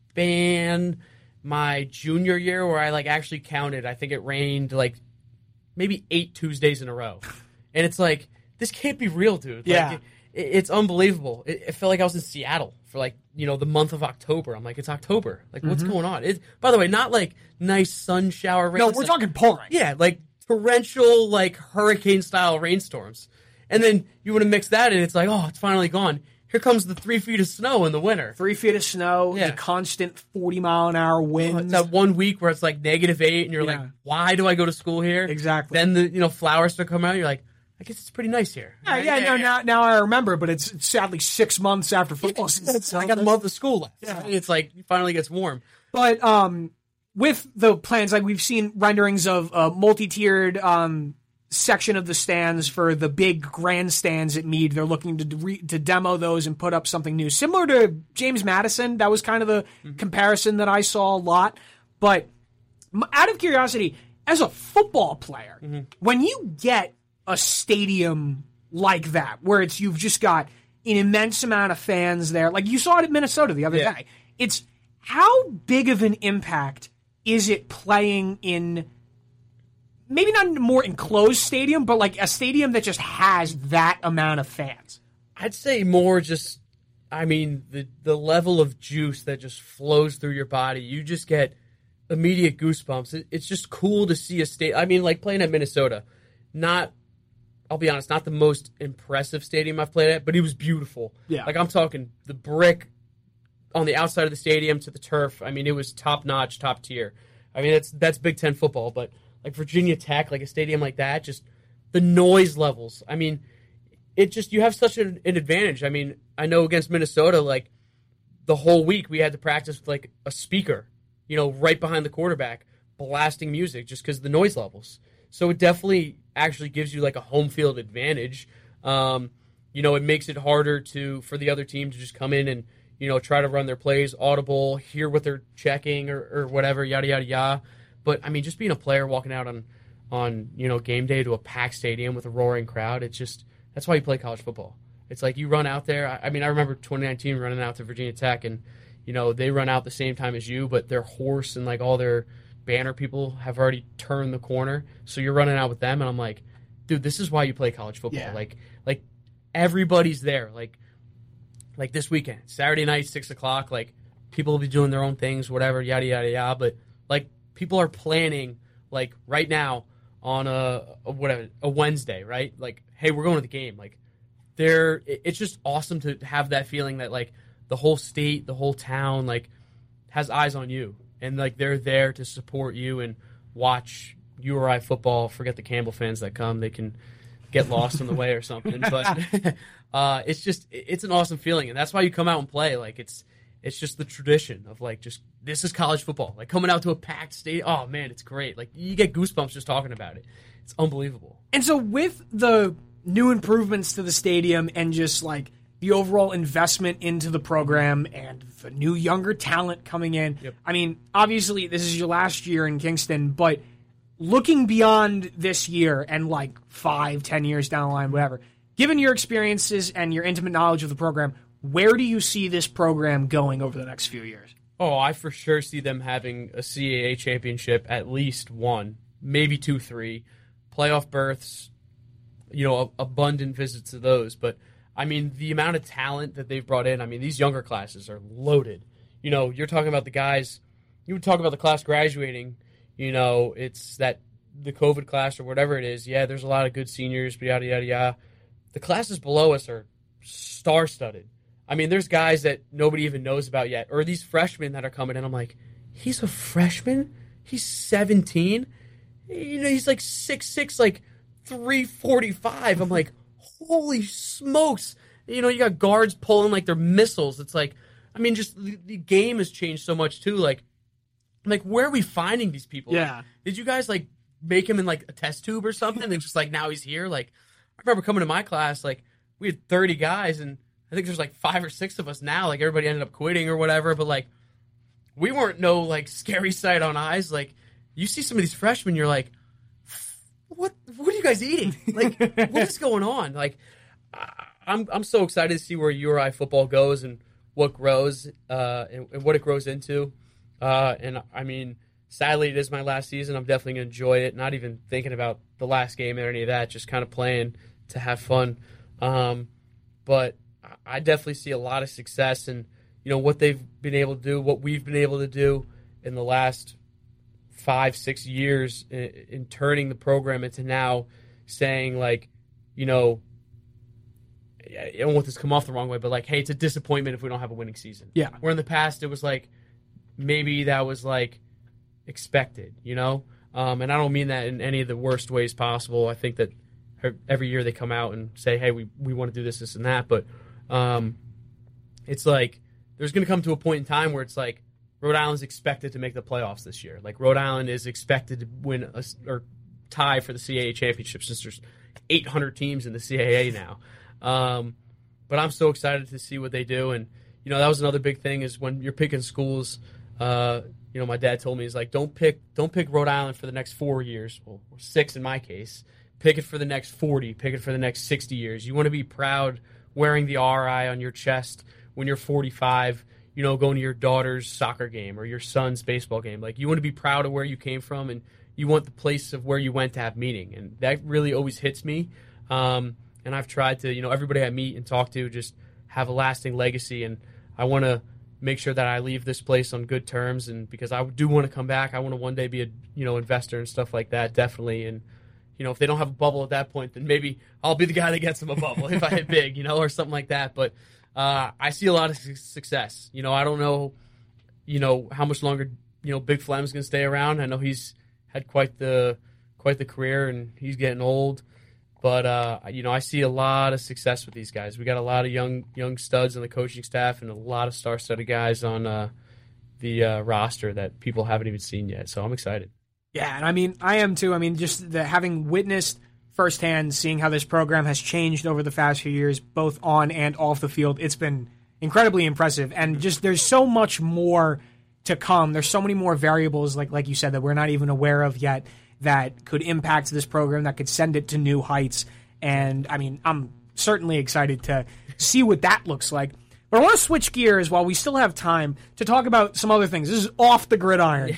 span my junior year where I like actually counted. I think it rained like maybe eight Tuesdays in a row, and it's like this can't be real, dude. Yeah, like, it, it's unbelievable. It, it felt like I was in Seattle for like you know the month of October. I'm like, it's October. Like, mm-hmm. what's going on? It, by the way, not like nice sun shower rain. No, we're like, talking pouring. Yeah, like torrential, like hurricane style rainstorms, and then you want to mix that in. It's like, oh, it's finally gone. Here comes the three feet of snow in the winter. Three feet of snow, yeah. the constant forty mile an hour winds. It's that one week where it's like negative eight, and you're yeah. like, "Why do I go to school here?" Exactly. Then the you know flowers start coming out. You're like, "I guess it's pretty nice here." Yeah, yeah. No, now, now I remember, but it's, it's sadly six months after football season. So I got a month of school left. Yeah. It's like it finally gets warm. But um, with the plans, like we've seen renderings of a multi-tiered um. section of the stands for the big grandstands at Meade. They're looking to re- to demo those and put up something new, similar to James Madison. That was kind of the mm-hmm. comparison that I saw a lot. But out of curiosity, as a football player, mm-hmm. when you get a stadium like that, where it's you've just got an immense amount of fans there, like you saw it at Minnesota the other yeah. day, it's how big of an impact is it playing in maybe not a more enclosed stadium, but like a stadium that just has that amount of fans? I'd say more just, I mean, the, the level of juice that just flows through your body. You just get immediate goosebumps. It, it's just cool to see a state. I mean, like playing at Minnesota, not, I'll be honest, not the most impressive stadium I've played at, but it was beautiful. Yeah. Like I'm talking the brick on the outside of the stadium to the turf. I mean, it was top notch, top tier. I mean, that's that's Big Ten football, but like Virginia Tech, like a stadium like that, just the noise levels. I mean, it just, you have such an, an advantage. I mean, I know against Minnesota, like the whole week we had to practice with like a speaker, you know, right behind the quarterback, blasting music just because of the noise levels. So it definitely actually gives you like a home field advantage. Um, you know, it makes it harder to for the other team to just come in and, you know, try to run their plays, audible, hear what they're checking or, or whatever, yada, yada, yada. But, I mean, just being a player walking out on, on, you know, game day to a packed stadium with a roaring crowd, it's just, that's why you play college football. It's like you run out there. I, I mean, I remember twenty nineteen running out to Virginia Tech, and, you know, they run out the same time as you, but their horse and like all their banner people have already turned the corner. So you're running out with them, and I'm like, dude, this is why you play college football. Yeah. Like, like everybody's there. Like, like this weekend, Saturday night, six o'clock. Like, people will be doing their own things, whatever, yada yada yada. But like, people are planning like right now on a, a whatever a Wednesday, right? Like, hey, we're going to the game. Like, they're it's just awesome to have that feeling that like the whole state, the whole town, like has eyes on you, and like they're there to support you and watch U R I football. Forget the Campbell fans that come; they can get lost on the way or something. But uh, it's just it's an awesome feeling, and that's why you come out and play. Like it's it's just the tradition of like just this is college football. Like coming out to a packed stadium. Oh man, it's great. Like you get goosebumps just talking about it. It's unbelievable. And so with the new improvements to the stadium and just like the overall investment into the program and the new younger talent coming in. Yep. I mean, obviously this is your last year in Kingston, but looking beyond this year and like five, ten years down the line, whatever, given your experiences and your intimate knowledge of the program, where do you see this program going over the next few years? Oh, I for sure see them having a C A A championship, at least one, maybe two, three, playoff berths, you know, abundant visits to those. But, I mean, the amount of talent that they've brought in, I mean, these younger classes are loaded. You know, you're talking about the guys, you would talk about the class graduating, you know, it's that the COVID class or whatever it is. Yeah, there's a lot of good seniors, but yada, yada, yada. The classes below us are star-studded. I mean, there's guys that nobody even knows about yet, or these freshmen that are coming in. I'm like, he's a freshman? He's seventeen? You know, he's like six six, like three forty-five. I'm like, holy smokes. You know, you got guards pulling like they're missiles. It's like, I mean, just the, the game has changed so much too. Like, like where are we finding these people? Yeah. Like, did you guys like make him in like a test tube or something? And just like now he's here. Like, I remember coming to my class, like we had thirty guys, and I think there's like five or six of us now. Like everybody ended up quitting or whatever. But like, we weren't no like scary sight on eyes. Like, you see some of these freshmen, you're like, what? What are you guys eating? Like, what is going on? Like, I'm I'm so excited to see where U R I football goes and what grows uh, and, and what it grows into. Uh, and I mean, sadly, it is my last season. I'm definitely gonna enjoy it. Not even thinking about the last game or any of that. Just kind of playing to have fun. Um, but I definitely see a lot of success in, you know, what they've been able to do, what we've been able to do in the last five, six years in, in turning the program into now saying, like, you know, I don't want this to come off the wrong way, but like, hey, it's a disappointment if we don't have a winning season. Yeah. Where in the past it was like, maybe that was like expected, you know? Um, and I don't mean that in any of the worst ways possible. I think that every year they come out and say, hey, we, we want to do this, this, and that. But um, it's like there's going to come to a point in time where it's like Rhode Island's expected to make the playoffs this year. Like Rhode Island is expected to win a, or tie for the C A A championship since there's eight hundred teams in the C A A now. Um, but I'm so excited to see what they do. And, you know, that was another big thing is when you're picking schools, uh, you know, my dad told me, he's like, don't pick, don't pick Rhode Island for the next four years, well, or six in my case. Pick it for the next forty, pick it for the next sixty years. You want to be proud wearing the R I on your chest when you're forty-five, you know, going to your daughter's soccer game or your son's baseball game. Like, you want to be proud of where you came from, and you want the place of where you went to have meaning. And that really always hits me. Um, and I've tried to, you know, everybody I meet and talk to just have a lasting legacy. And I want to make sure that I leave this place on good terms. And because I do want to come back, I want to one day be a, you know, investor and stuff like that, definitely. And, you know, if they don't have a bubble at that point, then maybe I'll be the guy that gets them a bubble if I hit big, you know, or something like that. But uh, I see a lot of su- success. You know, I don't know, you know, how much longer, you know, Big Flem's going to stay around. I know he's had quite the quite the career, and he's getting old. But, uh, you know, I see a lot of success with these guys. We got a lot of young young studs on the coaching staff and a lot of star-studded guys on uh, the uh, roster that people haven't even seen yet. So I'm excited. Yeah, and I mean, I am too. I mean, just the, having witnessed firsthand, seeing how this program has changed over the past few years, both on and off the field, it's been incredibly impressive. And just there's so much more to come. There's so many more variables, like like you said, that we're not even aware of yet that could impact this program, that could send it to new heights. And, I mean, I'm certainly excited to see what that looks like. But But I want to switch gears while we still have time to talk about some other things. This is off the gridiron.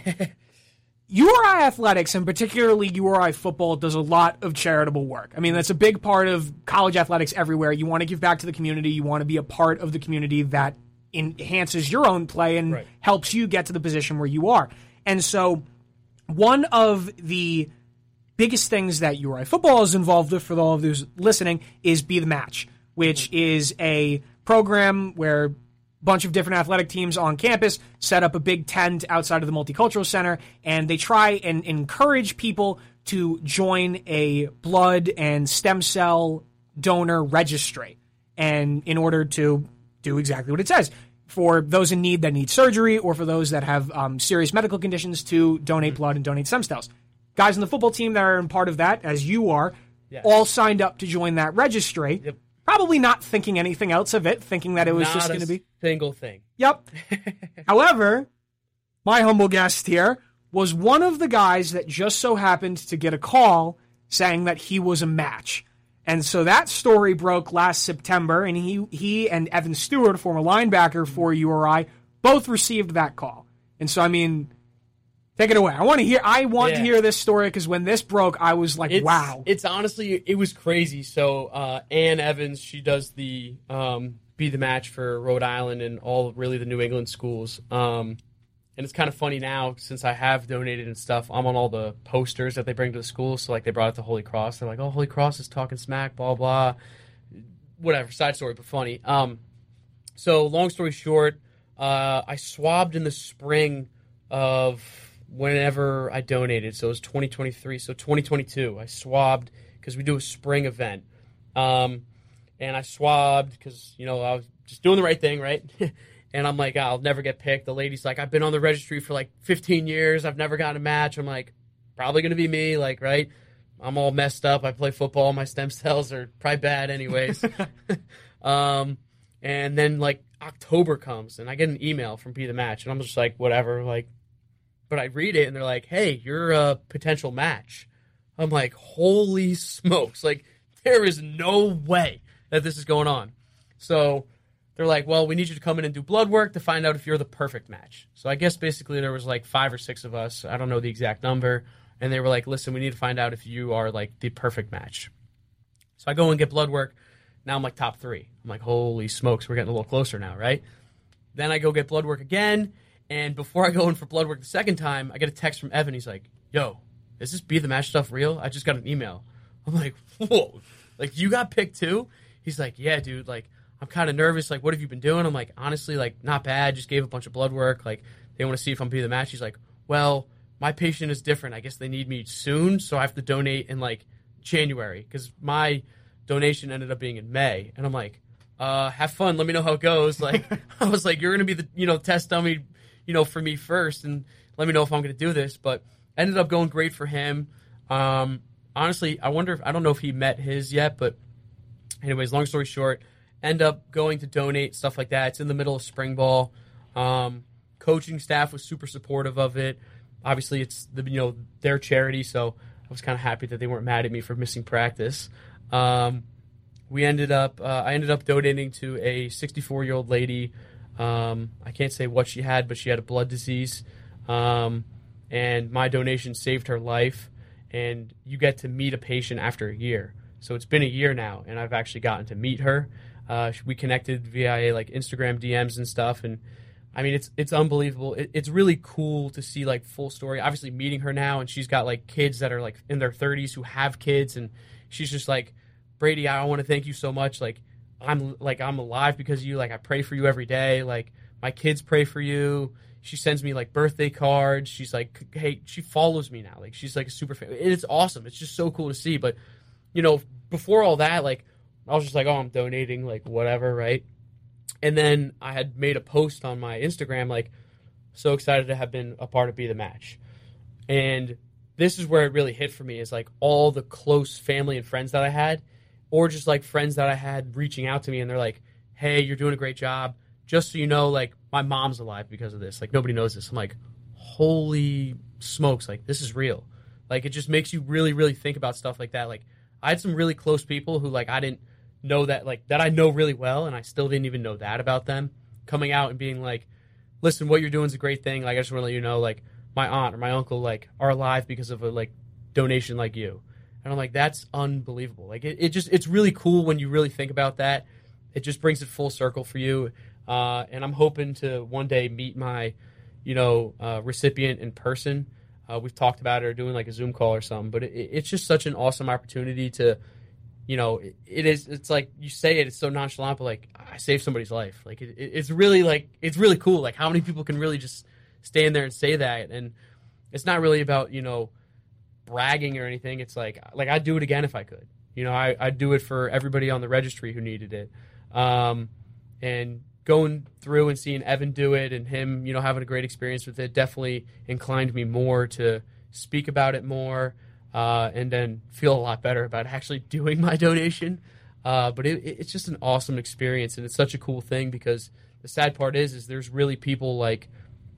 U R I Athletics, and particularly U R I football, does a lot of charitable work. I mean, that's a big part of college athletics everywhere. You want to give back to the community. You want to be a part of the community that enhances your own play and right. helps you get to the position where you are. And so one of the biggest things that U R I football is involved with, for all of those listening, is Be the Match, which is a program where a bunch of different athletic teams on campus set up a big tent outside of the Multicultural Center, and they try and encourage people to join a blood and stem cell donor registry, and in order to do exactly what it says, for those in need that need surgery or for those that have um, serious medical conditions, to donate blood and donate stem cells. Guys on the football team that are in part of that, as you are, yes. all signed up to join that registry. Yep. Probably not thinking anything else of it, thinking that it was not just going to be... single thing. Yep. However, my humble guest here was one of the guys that just so happened to get a call saying that he was a match. And so that story broke last September, and he he and Evan Stewart, a former linebacker for U R I, both received that call. And so, I mean... Take it away. I want to hear. I want yeah. to hear this story, because when this broke, I was like, it's, "Wow!" It's honestly, it was crazy. So uh, Ann Evans, she does the um, Be the Match for Rhode Island and all really the New England schools. Um, and it's kind of funny now, since I have donated and stuff. I'm on all the posters that they bring to the schools. So like they brought it to Holy Cross. They're like, "Oh, Holy Cross is talking smack." Blah blah. Whatever. Side story, but funny. Um, so long story short, uh, I swabbed in the spring of whenever I donated, so it was twenty twenty-three, so twenty twenty-two, I swabbed, because we do a spring event, um, and I swabbed, because, you know, I was just doing the right thing, right, and I'm like, I'll never get picked. The lady's like, I've been on the registry for, like, fifteen years, I've never gotten a match. I'm like, probably going to be me, like, right, I'm all messed up, I play football, my stem cells are probably bad anyways, um, and then, like, October comes, and I get an email from Be the Match, and I'm just like, whatever, like, but I read it, and they're like, hey, you're a potential match. I'm like, holy smokes. Like, there is no way that this is going on. So they're like, well, we need you to come in and do blood work to find out if you're the perfect match. So I guess basically there was like five or six of us. I don't know the exact number. And they were like, listen, we need to find out if you are like the perfect match. So I go and get blood work. Now I'm like top three. I'm like, holy smokes, we're getting a little closer now, right? Then I go get blood work again. And before I go in for blood work the second time, I get a text from Evan. He's like, yo, is this Be the Match stuff real? I just got an email. I'm like, whoa. Like, you got picked too? He's like, yeah, dude. Like, I'm kind of nervous. Like, what have you been doing? I'm like, honestly, like, not bad. Just gave a bunch of blood work. Like, they want to see if I'm Be the Match. He's like, well, my patient is different. I guess they need me soon, so I have to donate in, like, January. Because my donation ended up being in May. And I'm like, uh, have fun. Let me know how it goes. Like, I was like, you're going to be the, you know, test dummy, you know, for me first, and let me know if I'm going to do this. But ended up going great for him. Um, honestly, I wonder if, I don't know if he met his yet, but anyways, long story short, end up going to donate, stuff like that. It's in the middle of spring ball. Um, coaching staff was super supportive of it. Obviously, it's the, you know, their charity, so I was kind of happy that they weren't mad at me for missing practice. Um, we ended up, uh, I ended up donating to a sixty-four-year-old lady. Um, I can't say what she had, but she had a blood disease, um, and my donation saved her life. And you get to meet a patient after a year, so it's been a year now, and I've actually gotten to meet her. Uh, we connected via like Instagram D Ms and stuff, and I mean it's it's unbelievable. It, it's really cool to see like full story. Obviously, meeting her now, and she's got like kids that are like in their thirties who have kids, and she's just like, Brady, I want to thank you so much. Like, I'm like I'm alive because of you. Like, I pray for you every day. Like, my kids pray for you. She sends me like birthday cards. She's like, hey, she follows me now. Like, she's like a super fan. It's awesome. It's just so cool to see. But, you know, before all that, like, I was just like, oh, I'm donating, like, whatever, right? And then I had made a post on my Instagram, like, so excited to have been a part of Be the Match. And this is where it really hit for me, is like all the close family and friends that I had, or just like friends that I had reaching out to me, and they're like, hey, you're doing a great job. Just so you know, like, my mom's alive because of this. Like, nobody knows this. I'm like, holy smokes, like, this is real. Like, it just makes you really, really think about stuff like that. Like, I had some really close people who, like, I didn't know that like that I know really well, and I still didn't even know that about them, coming out and being like, listen, what you're doing is a great thing. Like, I just want to let you know, like, my aunt or my uncle, like, are alive because of a, like, donation like you. And I'm like, that's unbelievable. Like, it, it just, it's really cool when you really think about that. It just brings it full circle for you. Uh, and I'm hoping to one day meet my, you know, uh, recipient in person. Uh, we've talked about it or doing, like, a Zoom call or something. But it, it's just such an awesome opportunity to, you know, it, it is, it's like, you say it, it's so nonchalant, but, like, I saved somebody's life. Like, it, it's really, like, it's really cool. Like, how many people can really just stand there and say that? And it's not really about, you know, bragging or anything. It's like, like I'd do it again if I could. You know, I, I'd do it for everybody on the registry who needed it. Um, and going through and seeing Evan do it and him, you know, having a great experience with it definitely inclined me more to speak about it more, uh, and then feel a lot better about actually doing my donation. Uh, but it, it's just an awesome experience, and it's such a cool thing because the sad part is, is there's really people like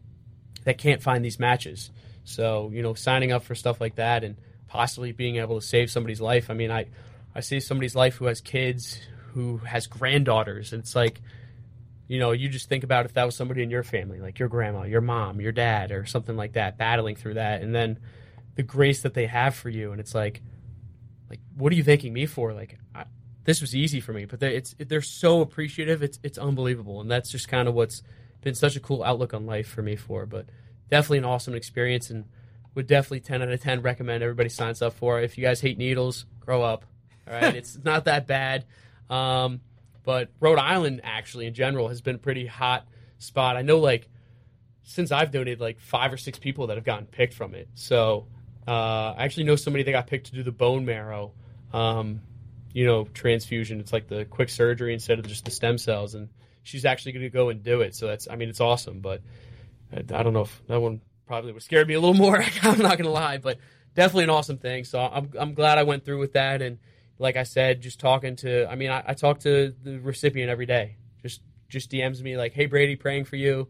that can't find these matches. So, you know, signing up for stuff like that and possibly being able to save somebody's life. I mean, I, I save somebody's life who has kids, who has granddaughters. And it's like, you know, you just think about if that was somebody in your family, like your grandma, your mom, your dad, or something like that, battling through that. And then the grace that they have for you. And it's like, like, what are you thanking me for? Like, I, this was easy for me, but they, it's, they're so appreciative. It's, it's unbelievable. And that's just kind of what's been such a cool outlook on life for me for, but definitely an awesome experience, and would definitely ten out of ten recommend everybody signs up for it. If you guys hate needles, grow up. All right, it's not that bad. Um, but Rhode Island, actually, in general, has been a pretty hot spot. I know, like, since I've donated, like, five or six people that have gotten picked from it. So uh, I actually know somebody that got picked to do the bone marrow, um, you know, transfusion. It's like the quick surgery instead of just the stem cells, and she's actually going to go and do it. So that's, I mean, it's awesome, but I don't know if that one probably would scare me a little more. I'm not going to lie, but definitely an awesome thing. So I'm I'm glad I went through with that. And like I said, just talking to, I mean, I, I talk to the recipient every day. Just just D Ms me like, hey, Brady, praying for you.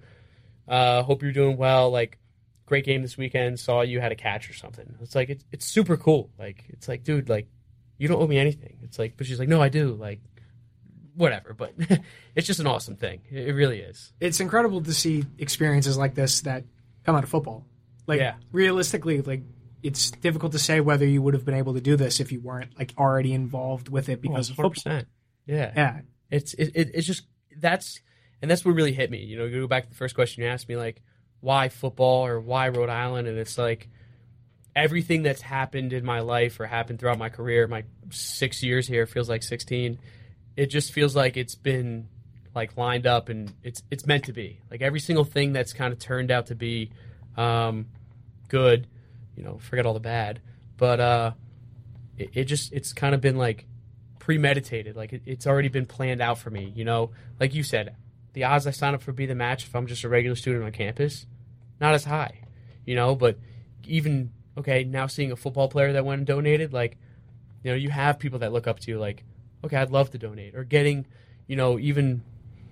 Uh, hope you're doing well. Like, great game this weekend. Saw you had a catch or something. It's like, it's, it's super cool. Like, it's like, dude, like, you don't owe me anything. It's like, but she's like, no, I do. Like, whatever, but it's just an awesome thing. It really is. It's incredible to see experiences like this that come out of football. Like, yeah. Realistically, like, it's difficult to say whether you would have been able to do this if you weren't, like, already involved with it because oh, of football. Yeah. Yeah. It's it, it, it's just, that's, and that's what really hit me. You know, you go back to the first question you asked me, like, why football or why Rhode Island? And it's like, everything that's happened in my life or happened throughout my career, my six years here, feels like sixteen, it just feels like it's been like lined up and it's it's meant to be. Like every single thing that's kind of turned out to be um, good, you know, forget all the bad, but uh, it, it just it's kind of been like premeditated. Like it, it's already been planned out for me. You know, like you said, the odds I sign up for Be the Match if I'm just a regular student on campus, not as high. You know, but even okay, now seeing a football player that went and donated, like, you know, you have people that look up to you, like, okay, I'd love to donate. Or getting, you know, even,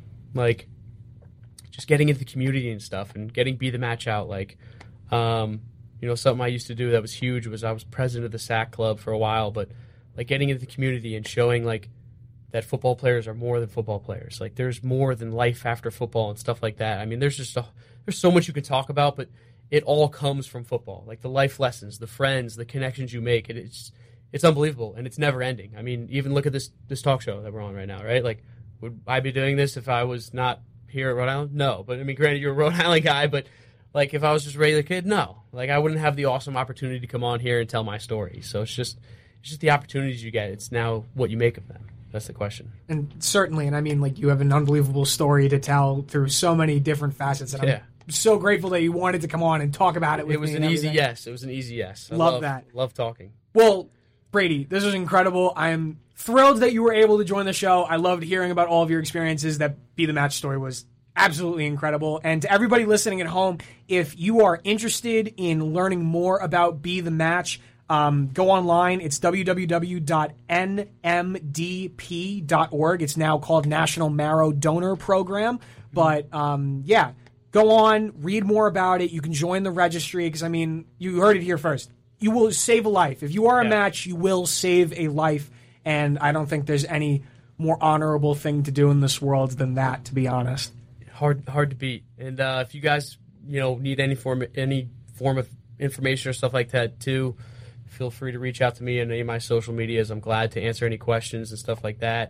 like, just getting into the community and stuff and getting Be the Match out. Like, um, you know, something I used to do that was huge was I was president of the S A C Club for a while, but, like, getting into the community and showing, like, that football players are more than football players. Like, there's more than life after football and stuff like that. I mean, there's just a, there's so much you can talk about, but it all comes from football. Like, the life lessons, the friends, the connections you make. It, it's It's unbelievable, and it's never ending. I mean, even look at this this talk show that we're on right now, right? Like, would I be doing this if I was not here at Rhode Island? No. But, I mean, granted, you're a Rhode Island guy, but, like, if I was just a regular kid, no. Like, I wouldn't have the awesome opportunity to come on here and tell my story. So it's just it's just the opportunities you get. It's now what you make of them. That's the question. And certainly, and I mean, like, you have an unbelievable story to tell through so many different facets. And I'm yeah. so grateful that you wanted to come on and talk about it with me. It was me an easy yes. It was an easy yes. I love, love that. Love talking. Well, Brady, this was incredible. I am thrilled that you were able to join the show. I loved hearing about all of your experiences. That Be the Match story was absolutely incredible. And to everybody listening at home, if you are interested in learning more about Be the Match, um, go online. It's w w w dot n m d p dot org. It's now called National Marrow Donor Program. But um, yeah, go on, read more about it. You can join the registry because, I mean, you heard it here first. You will save a life. If you are a yeah. match, you will save a life. And I don't think there's any more honorable thing to do in this world than that, to be honest. Hard, hard to beat. And uh, if you guys, you know, need any form, any form of information or stuff like that too, feel free to reach out to me on any of my social medias. I'm glad to answer any questions and stuff like that.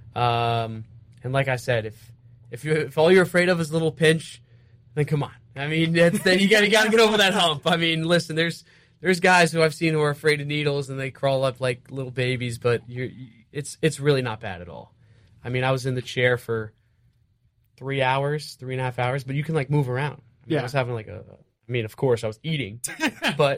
Um, and like I said, if if you if all you're afraid of is a little pinch, then come on. I mean, that's, then you got you got to get over that hump. I mean, listen, there's there's guys who I've seen who are afraid of needles and they crawl up like little babies, but you're it's it's really not bad at all. I mean, I was in the chair for three hours, three and a half hours, but you can like move around. I mean, yeah. I was having like a, I mean, of course I was eating, but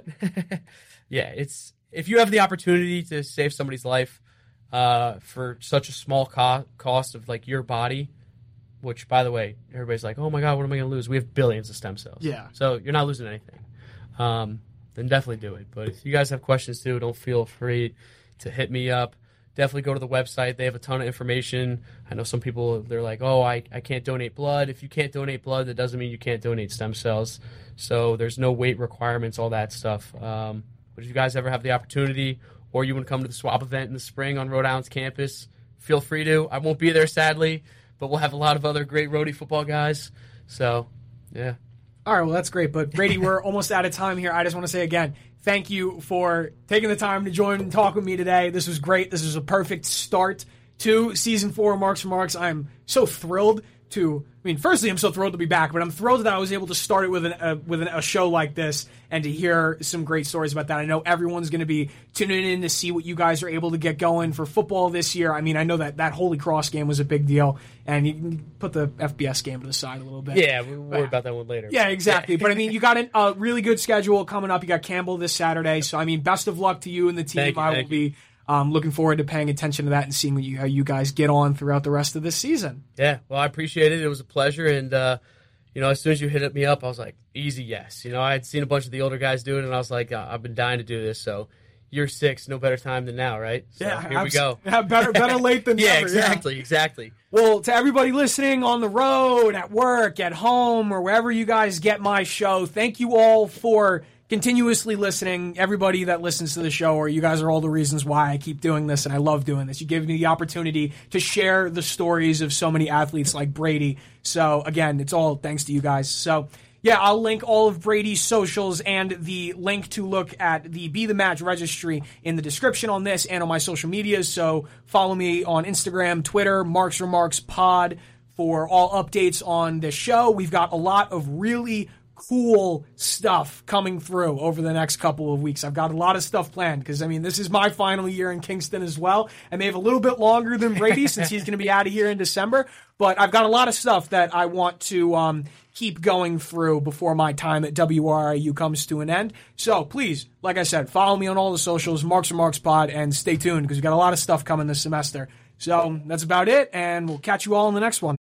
yeah, it's, if you have the opportunity to save somebody's life uh, for such a small co- cost of like your body, which by the way, everybody's like, oh my God, what am I going to lose? We have billions of stem cells. Yeah. So you're not losing anything. Um, then definitely do it. But if you guys have questions too, don't feel free to hit me up. Definitely go to the website. They have a ton of information. I know some people, they're like, oh, I, I can't donate blood. If you can't donate blood, that doesn't mean you can't donate stem cells. So there's no weight requirements, all that stuff. Um, but if you guys ever have the opportunity or you want to come to the swap event in the spring on Rhode Island's campus, feel free to. I won't be there, sadly, but we'll have a lot of other great roadie football guys. So, yeah. All right, well, that's great. But, Brady, we're almost out of time here. I just want to say again, thank you for taking the time to join and talk with me today. This was great. This is a perfect start to Season four of Marks for Marks. I'm so thrilled to, I mean, firstly, I'm so thrilled to be back, but I'm thrilled that I was able to start it with, an, uh, with an, a show like this and to hear some great stories about that. I know everyone's going to be tuning in to see what you guys are able to get going for football this year. I mean, I know that that Holy Cross game was a big deal, and you can put the F B S game to the side a little bit. Yeah, we'll worry about that one later. Yeah, exactly. But, I mean, you got a really good schedule coming up. You got Campbell this Saturday, so, I mean, best of luck to you and the team. Thank you, I will thank be Um, looking forward to paying attention to that and seeing what you, how you guys get on throughout the rest of this season. Yeah, well, I appreciate it. It was a pleasure. And, uh, you know, as soon as you hit me up, I was like, easy yes. You know, I had seen a bunch of the older guys do it, and I was like, I've been dying to do this. So year six, no better time than now, right? So yeah, here abs- we go. better, better late than yeah, never. Exactly, yeah, exactly. Well, to everybody listening on the road, at work, at home, or wherever you guys get my show, thank you all for continuously listening. Everybody that listens to the show, or you guys are all the reasons why I keep doing this, and I love doing this. You give me the opportunity to share the stories of so many athletes like Brady. So again, it's all thanks to you guys. So yeah, I'll link all of Brady's socials and the link to look at the Be The Match registry in the description on this and on my social medias. So follow me on Instagram, Twitter, Marks Remarks Pod for all updates on this show. We've got a lot of really cool stuff coming through over the next couple of weeks. I've got a lot of stuff planned because, I mean, this is my final year in Kingston as well. I may have a little bit longer than Brady since he's going to be out of here in December, but I've got a lot of stuff that I want to um, keep going through before my time at W R I U comes to an end. So please, like I said, follow me on all the socials, Marks Remarks Pod, and stay tuned because we've got a lot of stuff coming this semester. So that's about it, and we'll catch you all in the next one.